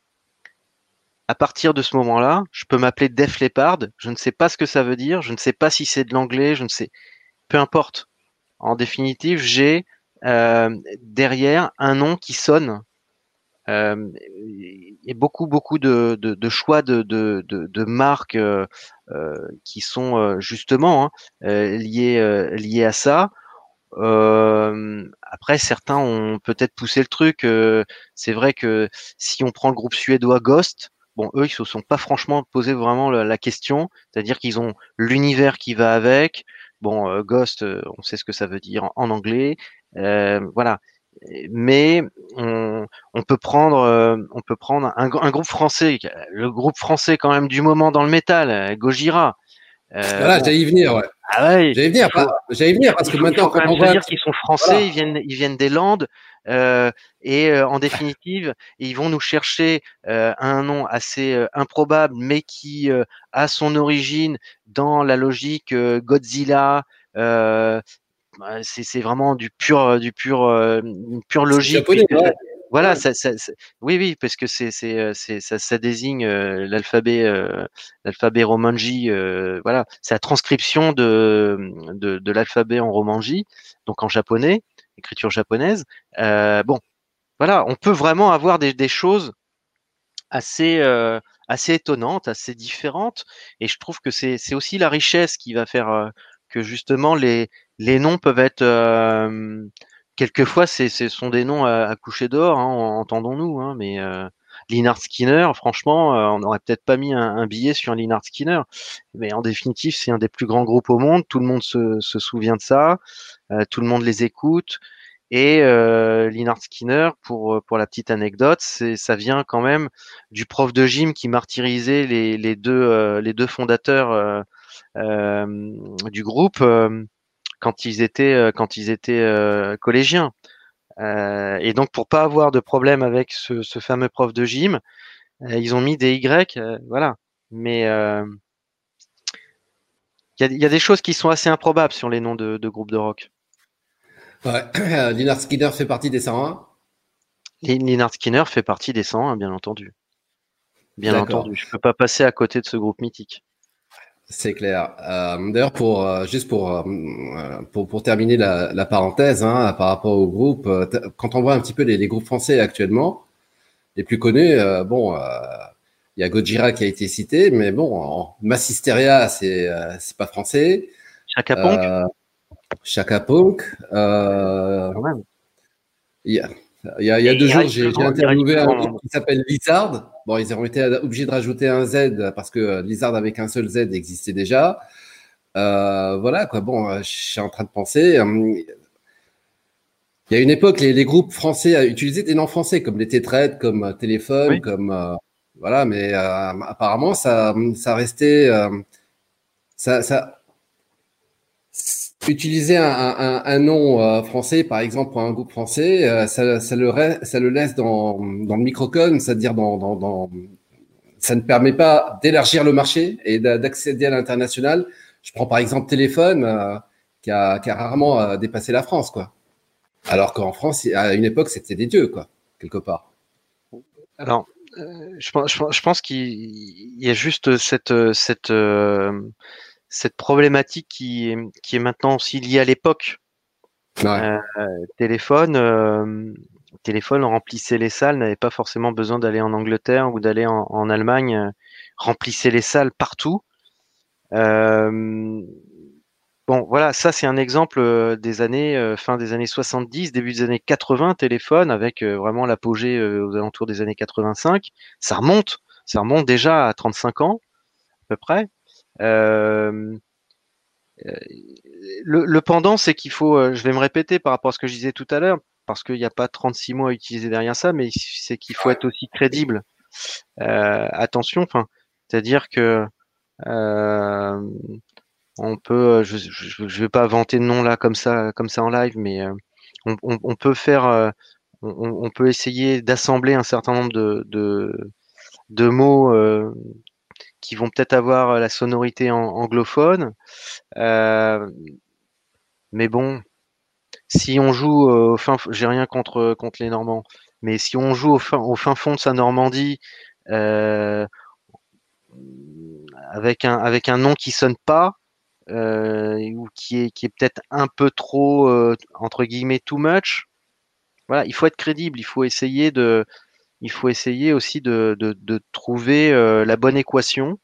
À partir de ce moment-là, je peux m'appeler Def Leppard, je ne sais pas ce que ça veut dire, je ne sais pas si c'est de l'anglais, je ne sais, peu importe. En définitive, j'ai euh, derrière un nom qui sonne euh, et beaucoup beaucoup de, de, de choix de, de, de, de marques euh, euh, qui sont euh, justement hein, euh, liés euh, liés à ça. Euh, après, certains ont peut-être poussé le truc. Euh, c'est vrai que si on prend le groupe suédois Ghost, bon, eux, ils se sont pas franchement posé vraiment la, la question. C'est-à-dire qu'ils ont l'univers qui va avec. Bon, euh, Ghost, euh, on sait ce que ça veut dire en, en anglais. Euh, voilà. Mais on, on peut prendre, euh, on peut prendre un, un groupe français, le groupe français quand même du moment dans le métal, euh, Gojira. Euh, Voilà, bon, j'allais y venir, ouais. ah ouais, J'allais y il venir, faut, pas- j'allais y il venir faut, parce il que faut, il maintenant, faut quand quand même on se voit un dire petit- qu'ils sont français, voilà. ils viennent, ils viennent des Landes, euh, et euh, en définitive, ils vont nous chercher euh, un nom assez euh, improbable, mais qui euh, a son origine dans la logique euh, Godzilla. Euh, bah, c'est c'est vraiment du pur, du pur, euh, une pure C'est logique japonais, puisque ça, ouais. voilà, Ouais. ça, ça, ça- oui, oui, parce que c'est, c'est, euh, c'est, ça, ça désigne euh, l'alphabet, euh, l'alphabet romanji. Euh, voilà, c'est la transcription de, de, de l'alphabet en romanji, donc en japonais, écriture japonaise. Euh, bon, voilà, on peut vraiment avoir des, des choses assez, euh, assez étonnantes, assez différentes, et je trouve que c'est, c'est aussi la richesse qui va faire euh, que justement les, les noms peuvent être euh, quelquefois c'est, ce sont des noms à, à coucher dehors, hein, entendons-nous, hein, mais euh, Lynyrd Skinner, franchement, euh, on n'aurait peut-être pas mis un, un billet sur Lynyrd Skinner, mais en définitive, c'est un des plus grands groupes au monde, tout le monde se, se souvient de ça, euh, tout le monde les écoute. Et euh, Lynyrd Skinner, pour, pour la petite anecdote, c'est, ça vient quand même du prof de gym qui martyrisait les, les, deux, euh, les deux fondateurs euh, euh, du groupe euh, quand ils étaient, euh, quand ils étaient euh, collégiens. Euh, et donc, pour pas avoir de problème avec ce, ce fameux prof de gym, euh, ils ont mis des Y, euh, voilà. Mais euh, il y, a, y a des choses qui sont assez improbables sur les noms de, de groupes de rock. Ouais. Lynyrd Skinner fait partie des cent un. Lynyrd Skinner fait partie des cent un, bien entendu. Bien D'accord, entendu, je peux pas passer à côté de ce groupe mythique. c'est clair. Euh, d'ailleurs, pour euh, juste pour, euh, pour pour terminer la, la parenthèse hein, par rapport au groupe, euh, t- quand on voit un petit peu les, les groupes français actuellement, les plus connus, euh, bon, euh, il y a Gojira qui a été cité, mais bon, en- Massisteria, c'est euh, c'est pas français. Chaka Ponk, Euh, Chaka Ponk. Euh, Quand même. il y a, il y a, il y a deux il jours, arrive j'ai plus grand, il arrive interviewé plus un grand groupe nombre. qui s'appelle Lizard. Bon, ils ont été obligés de rajouter un Z parce que Lizard avec un seul Z existait déjà. Euh, voilà, quoi. Bon, je suis en train de penser. Il y a une époque, les, les groupes français utilisaient des noms français comme les Tétraites, comme euh, Téléphone, Oui. comme euh, voilà, mais euh, apparemment ça, ça restait, euh, ça, ça utiliser un, un, un nom euh, français, par exemple pour un groupe français, euh, ça, ça le re- ça le laisse dans, dans le microcosme, c'est-à-dire dans, dans, dans, ça ne permet pas d'élargir le marché et d'a- d'accéder à l'international. Je prends par exemple Téléphone, euh, qui a, qui a rarement euh, dépassé la France, quoi. Alors qu'en France, à une époque, c'était des dieux, quoi, quelque part. Alors, euh, je pense, je pense, je pense qu'il y a juste cette, cette, euh, cette problématique qui est, qui est maintenant aussi liée à l'époque. Ouais. Euh, téléphone, euh, téléphone remplissait les salles, n'avait pas forcément besoin d'aller en Angleterre ou d'aller en, en Allemagne, euh, remplissait les salles partout. Euh, bon, voilà, ça c'est un exemple euh, des années euh, fin des années soixante-dix, début des années quatre-vingts, téléphone avec euh, vraiment l'apogée euh, aux alentours des années quatre-vingt-cinq. Ça remonte, ça remonte déjà à trente-cinq ans à peu près. Euh, le, le pendant, c'est qu'il faut, euh, je vais me répéter par rapport à ce que je disais tout à l'heure, parce qu'il n'y a pas trente-six mots à utiliser derrière ça, mais c'est qu'il faut être aussi crédible. Euh, attention, enfin, c'est-à-dire que euh, on peut, je, je, je vais pas vanter de nom là comme ça, comme ça en live, mais euh, on, on, on peut faire, euh, on, on peut essayer d'assembler un certain nombre de, de, de mots euh, qui vont peut-être avoir la sonorité en, anglophone, euh, mais bon, si on joue euh, au fin, j'ai rien contre contre les Normands, mais si on joue au fin, au fin fond de sa Normandie euh, avec un avec un nom qui sonne pas euh, ou qui est qui est peut-être un peu trop euh, entre guillemets too much. Voilà, il faut être crédible, il faut essayer de il faut essayer aussi de de, de trouver euh, la bonne équation.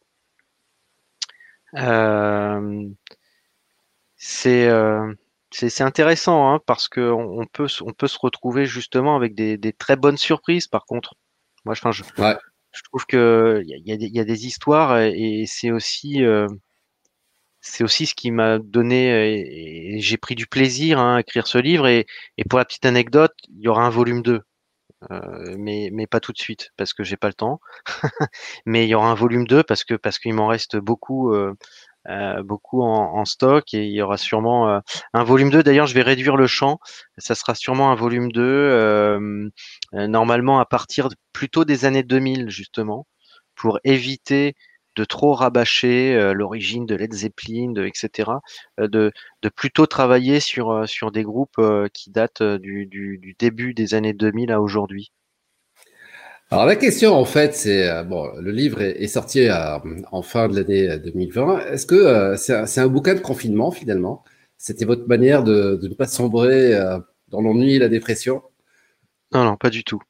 Euh, c'est euh, c'est c'est intéressant hein, parce que on, on peut se- on peut se retrouver justement avec des des très bonnes surprises. Par contre, moi, je, enfin, je, Ouais. je trouve que il y a, il y a des il y a des histoires et, et c'est aussi euh, c'est aussi ce qui m'a donné euh, et, et j'ai pris du plaisir hein, à écrire ce livre et, et pour la petite anecdote, il y aura un volume deux, euh, mais mais pas tout de suite parce que j'ai pas le temps. Mais il y aura un volume deux parce que parce qu'il m'en reste beaucoup euh, euh, beaucoup en, en stock et il y aura sûrement euh, un volume deux. D'ailleurs, je vais réduire le champ. Ça sera sûrement un volume deux euh, euh, normalement à partir de- plutôt des années deux mille justement pour éviter de trop rabâcher euh, l'origine de Led Zeppelin, de, et cetera. euh, de, de plutôt travailler sur, euh, sur des groupes euh, qui datent euh, du, du, du début des années deux mille à aujourd'hui. Alors la question en fait, c'est euh, bon, le livre est, est sorti euh, en fin de l'année deux mille vingt. Est-ce que euh, c'est un, c'est un bouquin de confinement finalement? C'était votre manière de, de ne pas sombrer euh, dans l'ennui et la dépression? Non, non, pas du tout.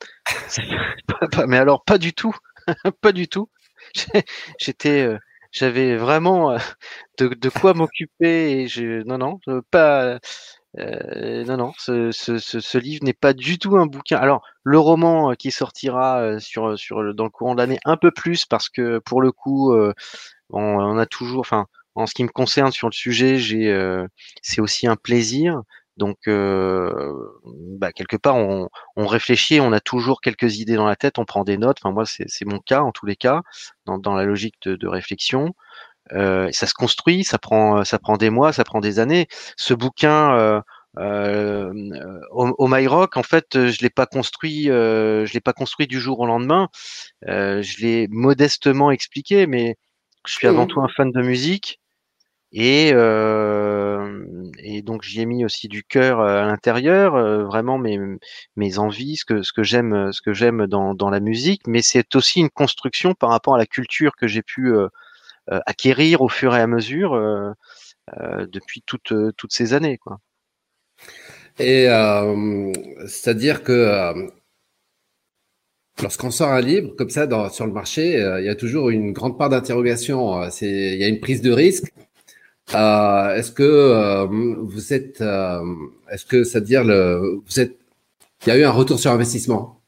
Pas- pas- mais alors, pas du tout. Pas du tout. J'ai- J'étais, euh, j'avais vraiment euh, de, de quoi m'occuper et je, non, non, euh, pas, euh, non, non, ce, ce, ce, ce livre n'est pas du tout un bouquin. Alors, le roman euh, qui sortira euh, sur, sur le- dans le courant de l'année, un peu plus parce que pour le coup, euh, on, on a toujours, enfin, en ce qui me concerne sur le sujet, j'ai, euh, c'est aussi un plaisir. Donc, euh, bah, quelque part, on, on réfléchit, on a toujours quelques idées dans la tête, on prend des notes. Enfin, moi, c'est c'est mon cas en tous les cas, dans, dans la logique de, de réflexion. Euh, ça se construit, ça prend, ça prend des mois, ça prend des années. Ce bouquin, euh, euh, au, au My Rock, en fait, je l'ai pas construit, euh, je l'ai pas construit du jour au lendemain. Euh, je l'ai modestement expliqué, mais je suis avant tout un Mhm. fan de musique et, euh, et donc j'y ai mis aussi du cœur euh, à l'intérieur, euh, vraiment mes, mes envies, ce que, ce que j'aime, ce que j'aime dans, dans la musique, mais c'est aussi une construction par rapport à la culture que j'ai pu euh, euh, acquérir au fur et à mesure euh, euh, depuis toutes, euh, toutes ces années, quoi. Et euh, c'est-à-dire que euh, lorsqu'on sort un livre comme ça dans, sur le marché, euh, il y a toujours une grande part d'interrogation. euh, C'est, il y a une prise de risque. Euh, est-ce que euh, vous êtes, euh, est-ce que ça veut dire le, vous êtes, il y a eu un retour sur investissement?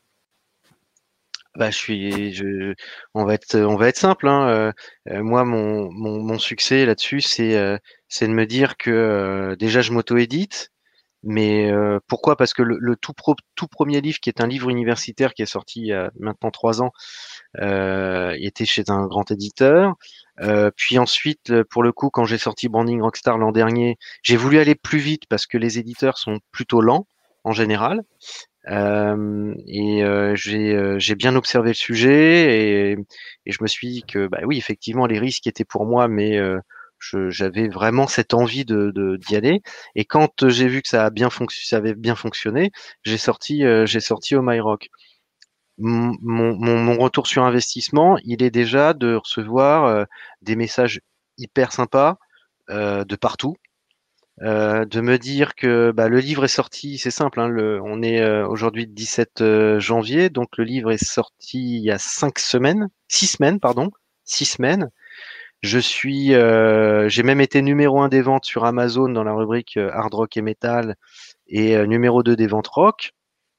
Bah, je suis, je, on va être, on va être simple, hein. Euh, euh, moi, mon, mon, mon succès là-dessus, c'est, euh, c'est de me dire que euh, déjà je m'auto-édite, mais euh, pourquoi? Parce que le, le tout, pro, tout premier livre, qui est un livre universitaire qui est sorti il y a maintenant trois ans, euh, était chez un grand éditeur. Euh, puis ensuite, euh, pour le coup, quand j'ai sorti Branding Rockstar l'an dernier, j'ai voulu aller plus vite parce que les éditeurs sont plutôt lents en général. Euh, et euh, j'ai euh, j'ai bien observé le sujet et, et je me suis dit que bah oui, effectivement, les risques étaient pour moi, mais euh, je- j'avais vraiment cette envie de, de- d'y aller. Et quand j'ai vu que ça a bien fonctionné, ça avait bien fonctionné, j'ai sorti euh, j'ai sorti Oh My Rock. Mon, mon, mon mon retour sur investissement, il est déjà de recevoir euh, des messages hyper sympas euh, de partout. Euh, de me dire que bah, le livre est sorti, c'est simple, hein, le, on est euh, aujourd'hui le dix-sept euh, janvier, donc le livre est sorti il y a cinq semaines, six semaines, pardon, six semaines. Je suis, euh, j'ai même été numéro un des ventes sur Amazon dans la rubrique euh, hard rock et metal et euh, numéro deux des ventes rock.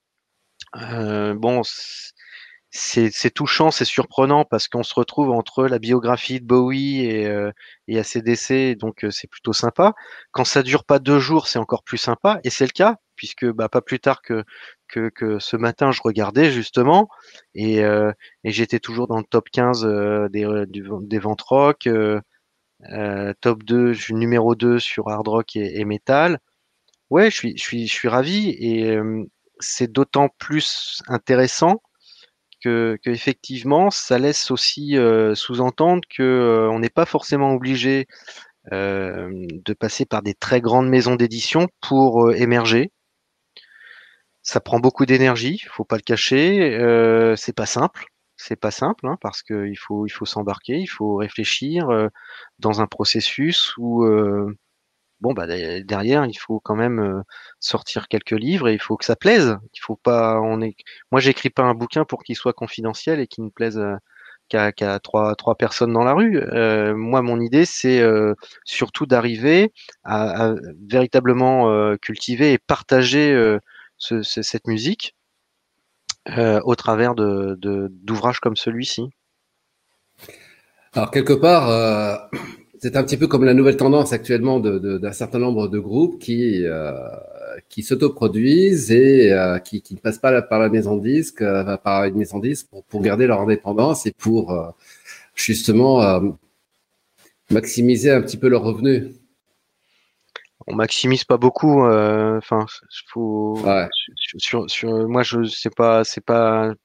Euh, bon, c'est c'est touchant, c'est surprenant parce qu'on se retrouve entre la biographie de Bowie et, euh, et A C D C, donc euh, c'est plutôt sympa. Quand ça dure pas deux jours, c'est encore plus sympa, et c'est le cas, puisque bah, pas plus tard que, que, que ce matin, je regardais justement, et, euh, et j'étais toujours dans le top quinze euh, des, euh, du- des ventes rock, euh, euh, top deux, je suis numéro deux sur hard rock et, et metal. Ouais, je suis, je suis, je suis ravi, et euh, c'est d'autant plus intéressant que, que effectivement, ça laisse aussi euh, sous-entendre que euh, on n'est pas forcément obligé euh, de passer par des très grandes maisons d'édition pour euh, émerger. Ça prend beaucoup d'énergie, faut pas le cacher. Euh, c'est pas simple, c'est pas simple, hein, parce qu'il faut il faut s'embarquer, il faut réfléchir euh, dans un processus où euh, bon bah derrière il faut quand même euh, sortir quelques livres et il faut que ça plaise. Il faut pas on est moi j'écris pas un bouquin pour qu'il soit confidentiel et qu'il ne plaise euh, qu'à qu'à trois trois personnes dans la rue. Euh, moi mon idée c'est euh, surtout d'arriver à, à véritablement euh, cultiver et partager euh, ce- ce- cette musique euh, au travers de de- d'ouvrages comme celui-ci. Alors quelque part, euh, c'est un petit peu comme la nouvelle tendance actuellement de, de- d'un certain nombre de groupes qui euh, qui s'autoproduisent et euh, qui, qui ne passent pas la- par la maison de disque, euh, par une maison de disque pour, pour garder leur indépendance et pour euh, justement euh, maximiser un petit peu leurs revenus. On maximise pas beaucoup. euh, Enfin, faut Ouais. sur, sur, sur- moi je sais pas, c'est pas.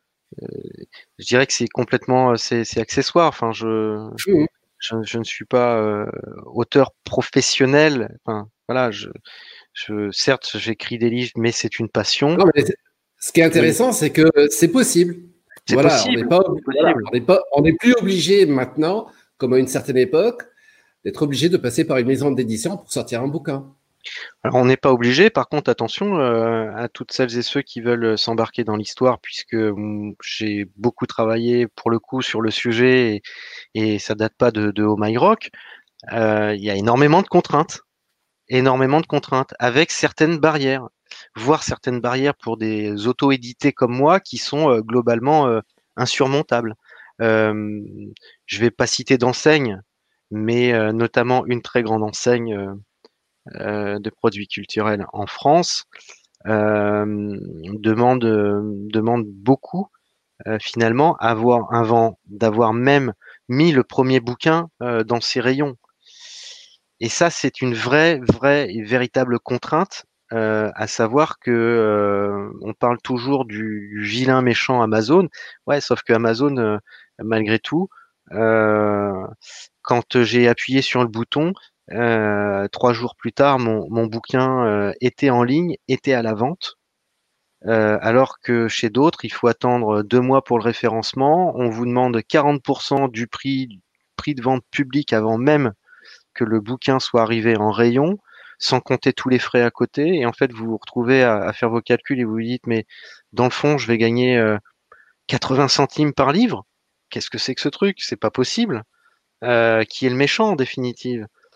Je dirais que c'est complètement, euh, c'est c'est accessoire. Enfin, je Mhm. je, je ne suis pas euh, auteur professionnel. Enfin, voilà, je je certes j'écris des livres, mais c'est une passion. Non, mais c'est- ce qui est Et intéressant, c'est que c'est possible. c'est Voilà, on n'est possible, pas, c'est voilà, possible. on n'est pas, on n'est plus obligé maintenant, comme à une certaine époque, d'être obligé de passer par une maison d'édition pour sortir un bouquin. Alors, on n'est pas obligé. Par contre, attention euh, à toutes celles et ceux qui veulent s'embarquer dans l'histoire, puisque hum, j'ai beaucoup travaillé pour le coup sur le sujet et, et ça date pas de, de Oh My Rock. Euh, Il y a énormément de contraintes, énormément de contraintes, avec certaines barrières, voire certaines barrières pour des auto-édités comme moi qui sont euh, globalement euh, insurmontables. Euh, je vais pas citer d'enseigne, mais euh, notamment une très grande enseigne euh, euh, de produits culturels en France euh, demande euh, demande beaucoup euh, finalement avoir avant d'avoir même mis le premier bouquin euh, dans ses rayons. Et ça, c'est une vraie, vraie et véritable contrainte, euh, à savoir que euh, on parle toujours du, du vilain méchant Amazon. Ouais, sauf que Amazon, euh, malgré tout, euh, quand j'ai appuyé sur le bouton, euh, trois jours plus tard, mon, mon bouquin euh, était en ligne, était à la vente. Euh, alors que chez d'autres, il faut attendre deux mois pour le référencement. On vous demande quarante pour cent du prix, du prix de vente public avant même que le bouquin soit arrivé en rayon, sans compter tous les frais à côté. Et en fait, vous vous retrouvez à, à faire vos calculs et vous vous dites, mais dans le fond, je vais gagner euh, quatre-vingts centimes par livre. Qu'est-ce que c'est que ce truc? C'est pas possible. Euh, qui est le méchant en définitive?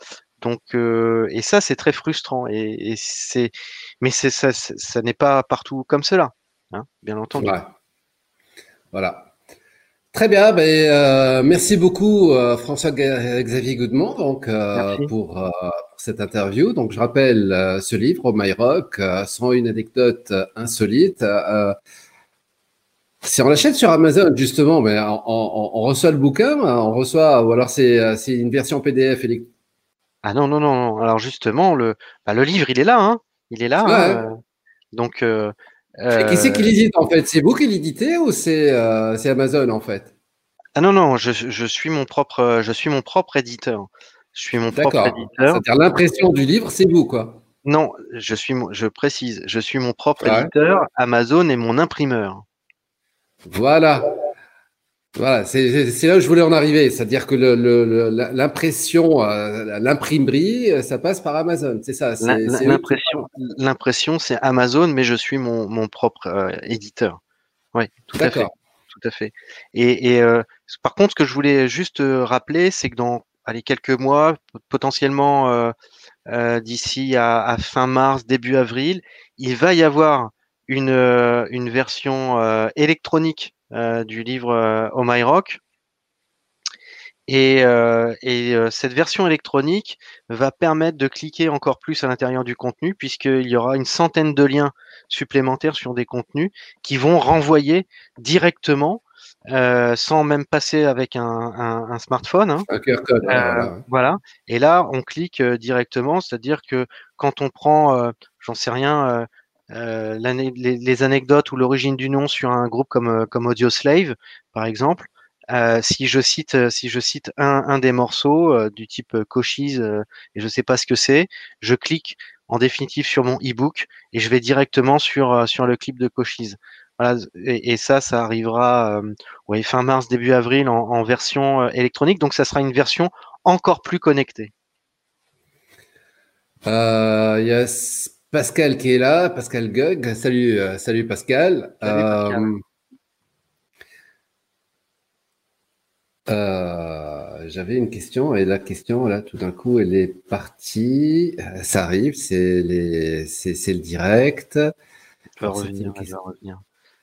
Donc, euh, et ça, c'est très frustrant. Et, et c'est, mais c'est ça, ça, ça n'est pas partout comme cela, hein, bien entendu. Ouais. Voilà. Très bien, ben, euh, merci beaucoup euh, François-Xavier Goudemont donc euh, Merci. pour, euh, pour cette interview. Donc je rappelle euh, ce livre, Oh My Rock, euh, cent une anecdotes insolites. Euh, si on l'achète sur Amazon justement, mais on, on, on reçoit le bouquin, on reçoit ou alors c'est c'est une version P D F électronique. Ah non non non. Alors justement, le bah, le livre, il est là, hein. Il est là, Ouais. hein. Donc, euh, Et qui c'est qui euh, l'édite en fait? C'est vous qui l'éditez ou c'est euh, c'est Amazon en fait? ah non non, je, je suis mon propre, je suis mon propre éditeur. Je suis mon propre D'accord. éditeur. C'est-à-dire l'impression du livre, c'est vous quoi. Non, je suis, mon- je précise, je suis mon propre Ouais. éditeur. Amazon est mon imprimeur. Voilà. Voilà, c'est c'est là où je voulais en arriver, c'est-à-dire que le, le, le- l'impression, euh, l'imprimerie, euh, ça passe par Amazon, c'est ça, L'im- c'est c'est eux qui. L'impression, l'impression, c'est Amazon, mais je suis mon, mon propre euh, éditeur. Oui, tout à fait, D'accord. tout à fait. Et, et euh, par contre, ce que je voulais juste euh, rappeler, c'est que dans allez, quelques mois, potentiellement euh, euh, d'ici à, à fin mars, début avril, il va y avoir une, euh, une version euh, électronique euh, du livre euh, Oh My Rock. Et, euh, et euh, cette version électronique va permettre de cliquer encore plus à l'intérieur du contenu, puisqu'il y aura une centaine de liens supplémentaires sur des contenus qui vont renvoyer directement, euh, sans même passer avec un, un, un smartphone, hein. Un Q R code, ouais, Euh, voilà. voilà. Et là, on clique euh, directement, c'est-à-dire que quand on prend, euh, j'en sais rien, euh, euh, l'ane- les, les anecdotes ou l'origine du nom sur un groupe comme, euh, comme Audioslave, par exemple, euh, si je cite, euh, si je cite un, un des morceaux euh, du type euh, Cochise, euh, et je sais pas ce que c'est, je clique en définitive sur mon e-book et je vais directement sur, euh, sur le clip de Cochise. Voilà. Et, et ça, ça arrivera euh, ouais, fin mars, début avril en, en version euh, électronique. Donc, ça sera une version encore plus connectée. Euh, Il y a S- Pascal qui est là, Pascal Gug. Salut, euh, salut Pascal. Salut Pascal. Euh, euh, j'avais une question et la question là, tout d'un coup, elle est partie. Euh, Ça arrive, c'est les, c'est c'est le direct. Elle va Alors c'était revenir, une elle va question. revenir.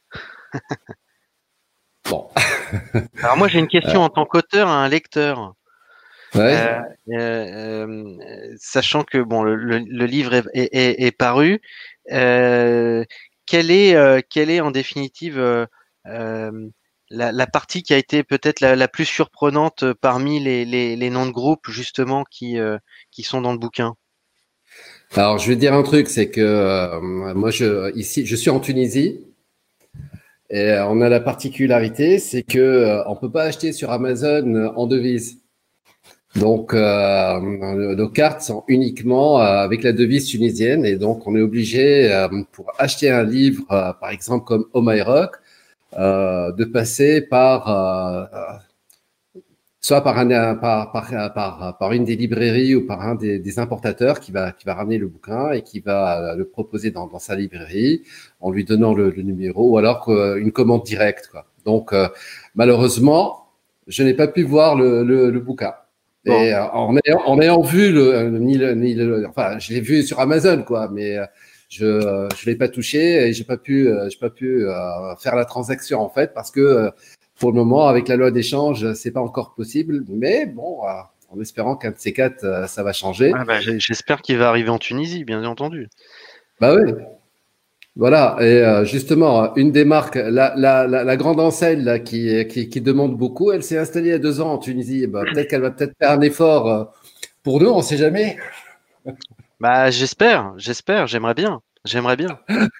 Bon, Alors, moi, j'ai une question en tant qu'auteur à un lecteur. ouais. Euh, euh, euh, sachant que bon, le, le- le livre est, est- est- est paru, euh, quelle est, euh, quelle est en définitive euh, euh, la, la partie qui a été peut-être la, la plus surprenante parmi les, les, les noms de groupe justement qui, euh, qui sont dans le bouquin? Alors, je vais te dire un truc, c'est que euh, moi, je, ici, je suis en Tunisie et euh, on a la particularité, c'est que euh, on peut pas acheter sur Amazon en devise. Donc, euh, nos cartes sont uniquement euh, avec la devise tunisienne et donc on est obligé, euh, pour acheter un livre, euh, par exemple comme Oh My Rock, euh, de passer par euh, soit par, un, par, par, par, par une des librairies ou par un des, des importateurs qui va, qui va ramener le bouquin et qui va le proposer dans, dans sa librairie en lui donnant le, le numéro ou alors une commande directe, quoi. Donc, euh, malheureusement, je n'ai pas pu voir le, le, le bouquin. Bon. Et euh, en, ayant, en ayant vu le, ni le, ni le, enfin, je l'ai vu sur Amazon, quoi, mais euh, je je l'ai pas touché et j'ai pas pu, euh, j'ai pas pu euh, faire la transaction en fait parce que euh, pour le moment, avec la loi d'échange, c'est pas encore possible, mais bon, euh, en espérant qu'un de ces quatre, euh, ça va changer. Ah bah, j'espère qu'il va arriver en Tunisie, bien entendu. Bah oui. Voilà, et euh, justement, une des marques, la, la, la, la grande enseigne là, qui, qui, qui demande beaucoup, elle s'est installée il y a deux ans en Tunisie. Bah, peut-être qu'elle va peut-être faire un effort euh, pour nous, on ne sait jamais. Bah j'espère, j'espère, j'aimerais bien, j'aimerais bien.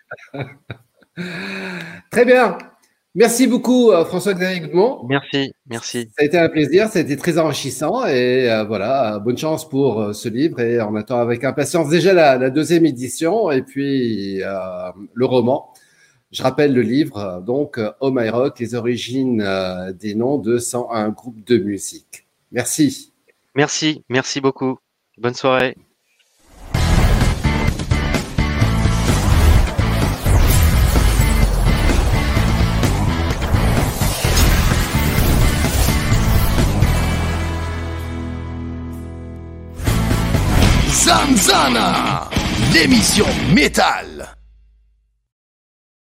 Très bien. Merci beaucoup, euh, François-Xavier Goudemont. Merci, merci. Ça a été un plaisir, ça a été très enrichissant et euh, voilà, bonne chance pour euh, ce livre et on attend avec impatience déjà la, la deuxième édition et puis euh, le roman. Je rappelle le livre, donc Oh My Rock, les origines euh, des noms de cent un groupes de musique. Merci. Merci, merci beaucoup. Bonne soirée. Zanzana, l'émission métal.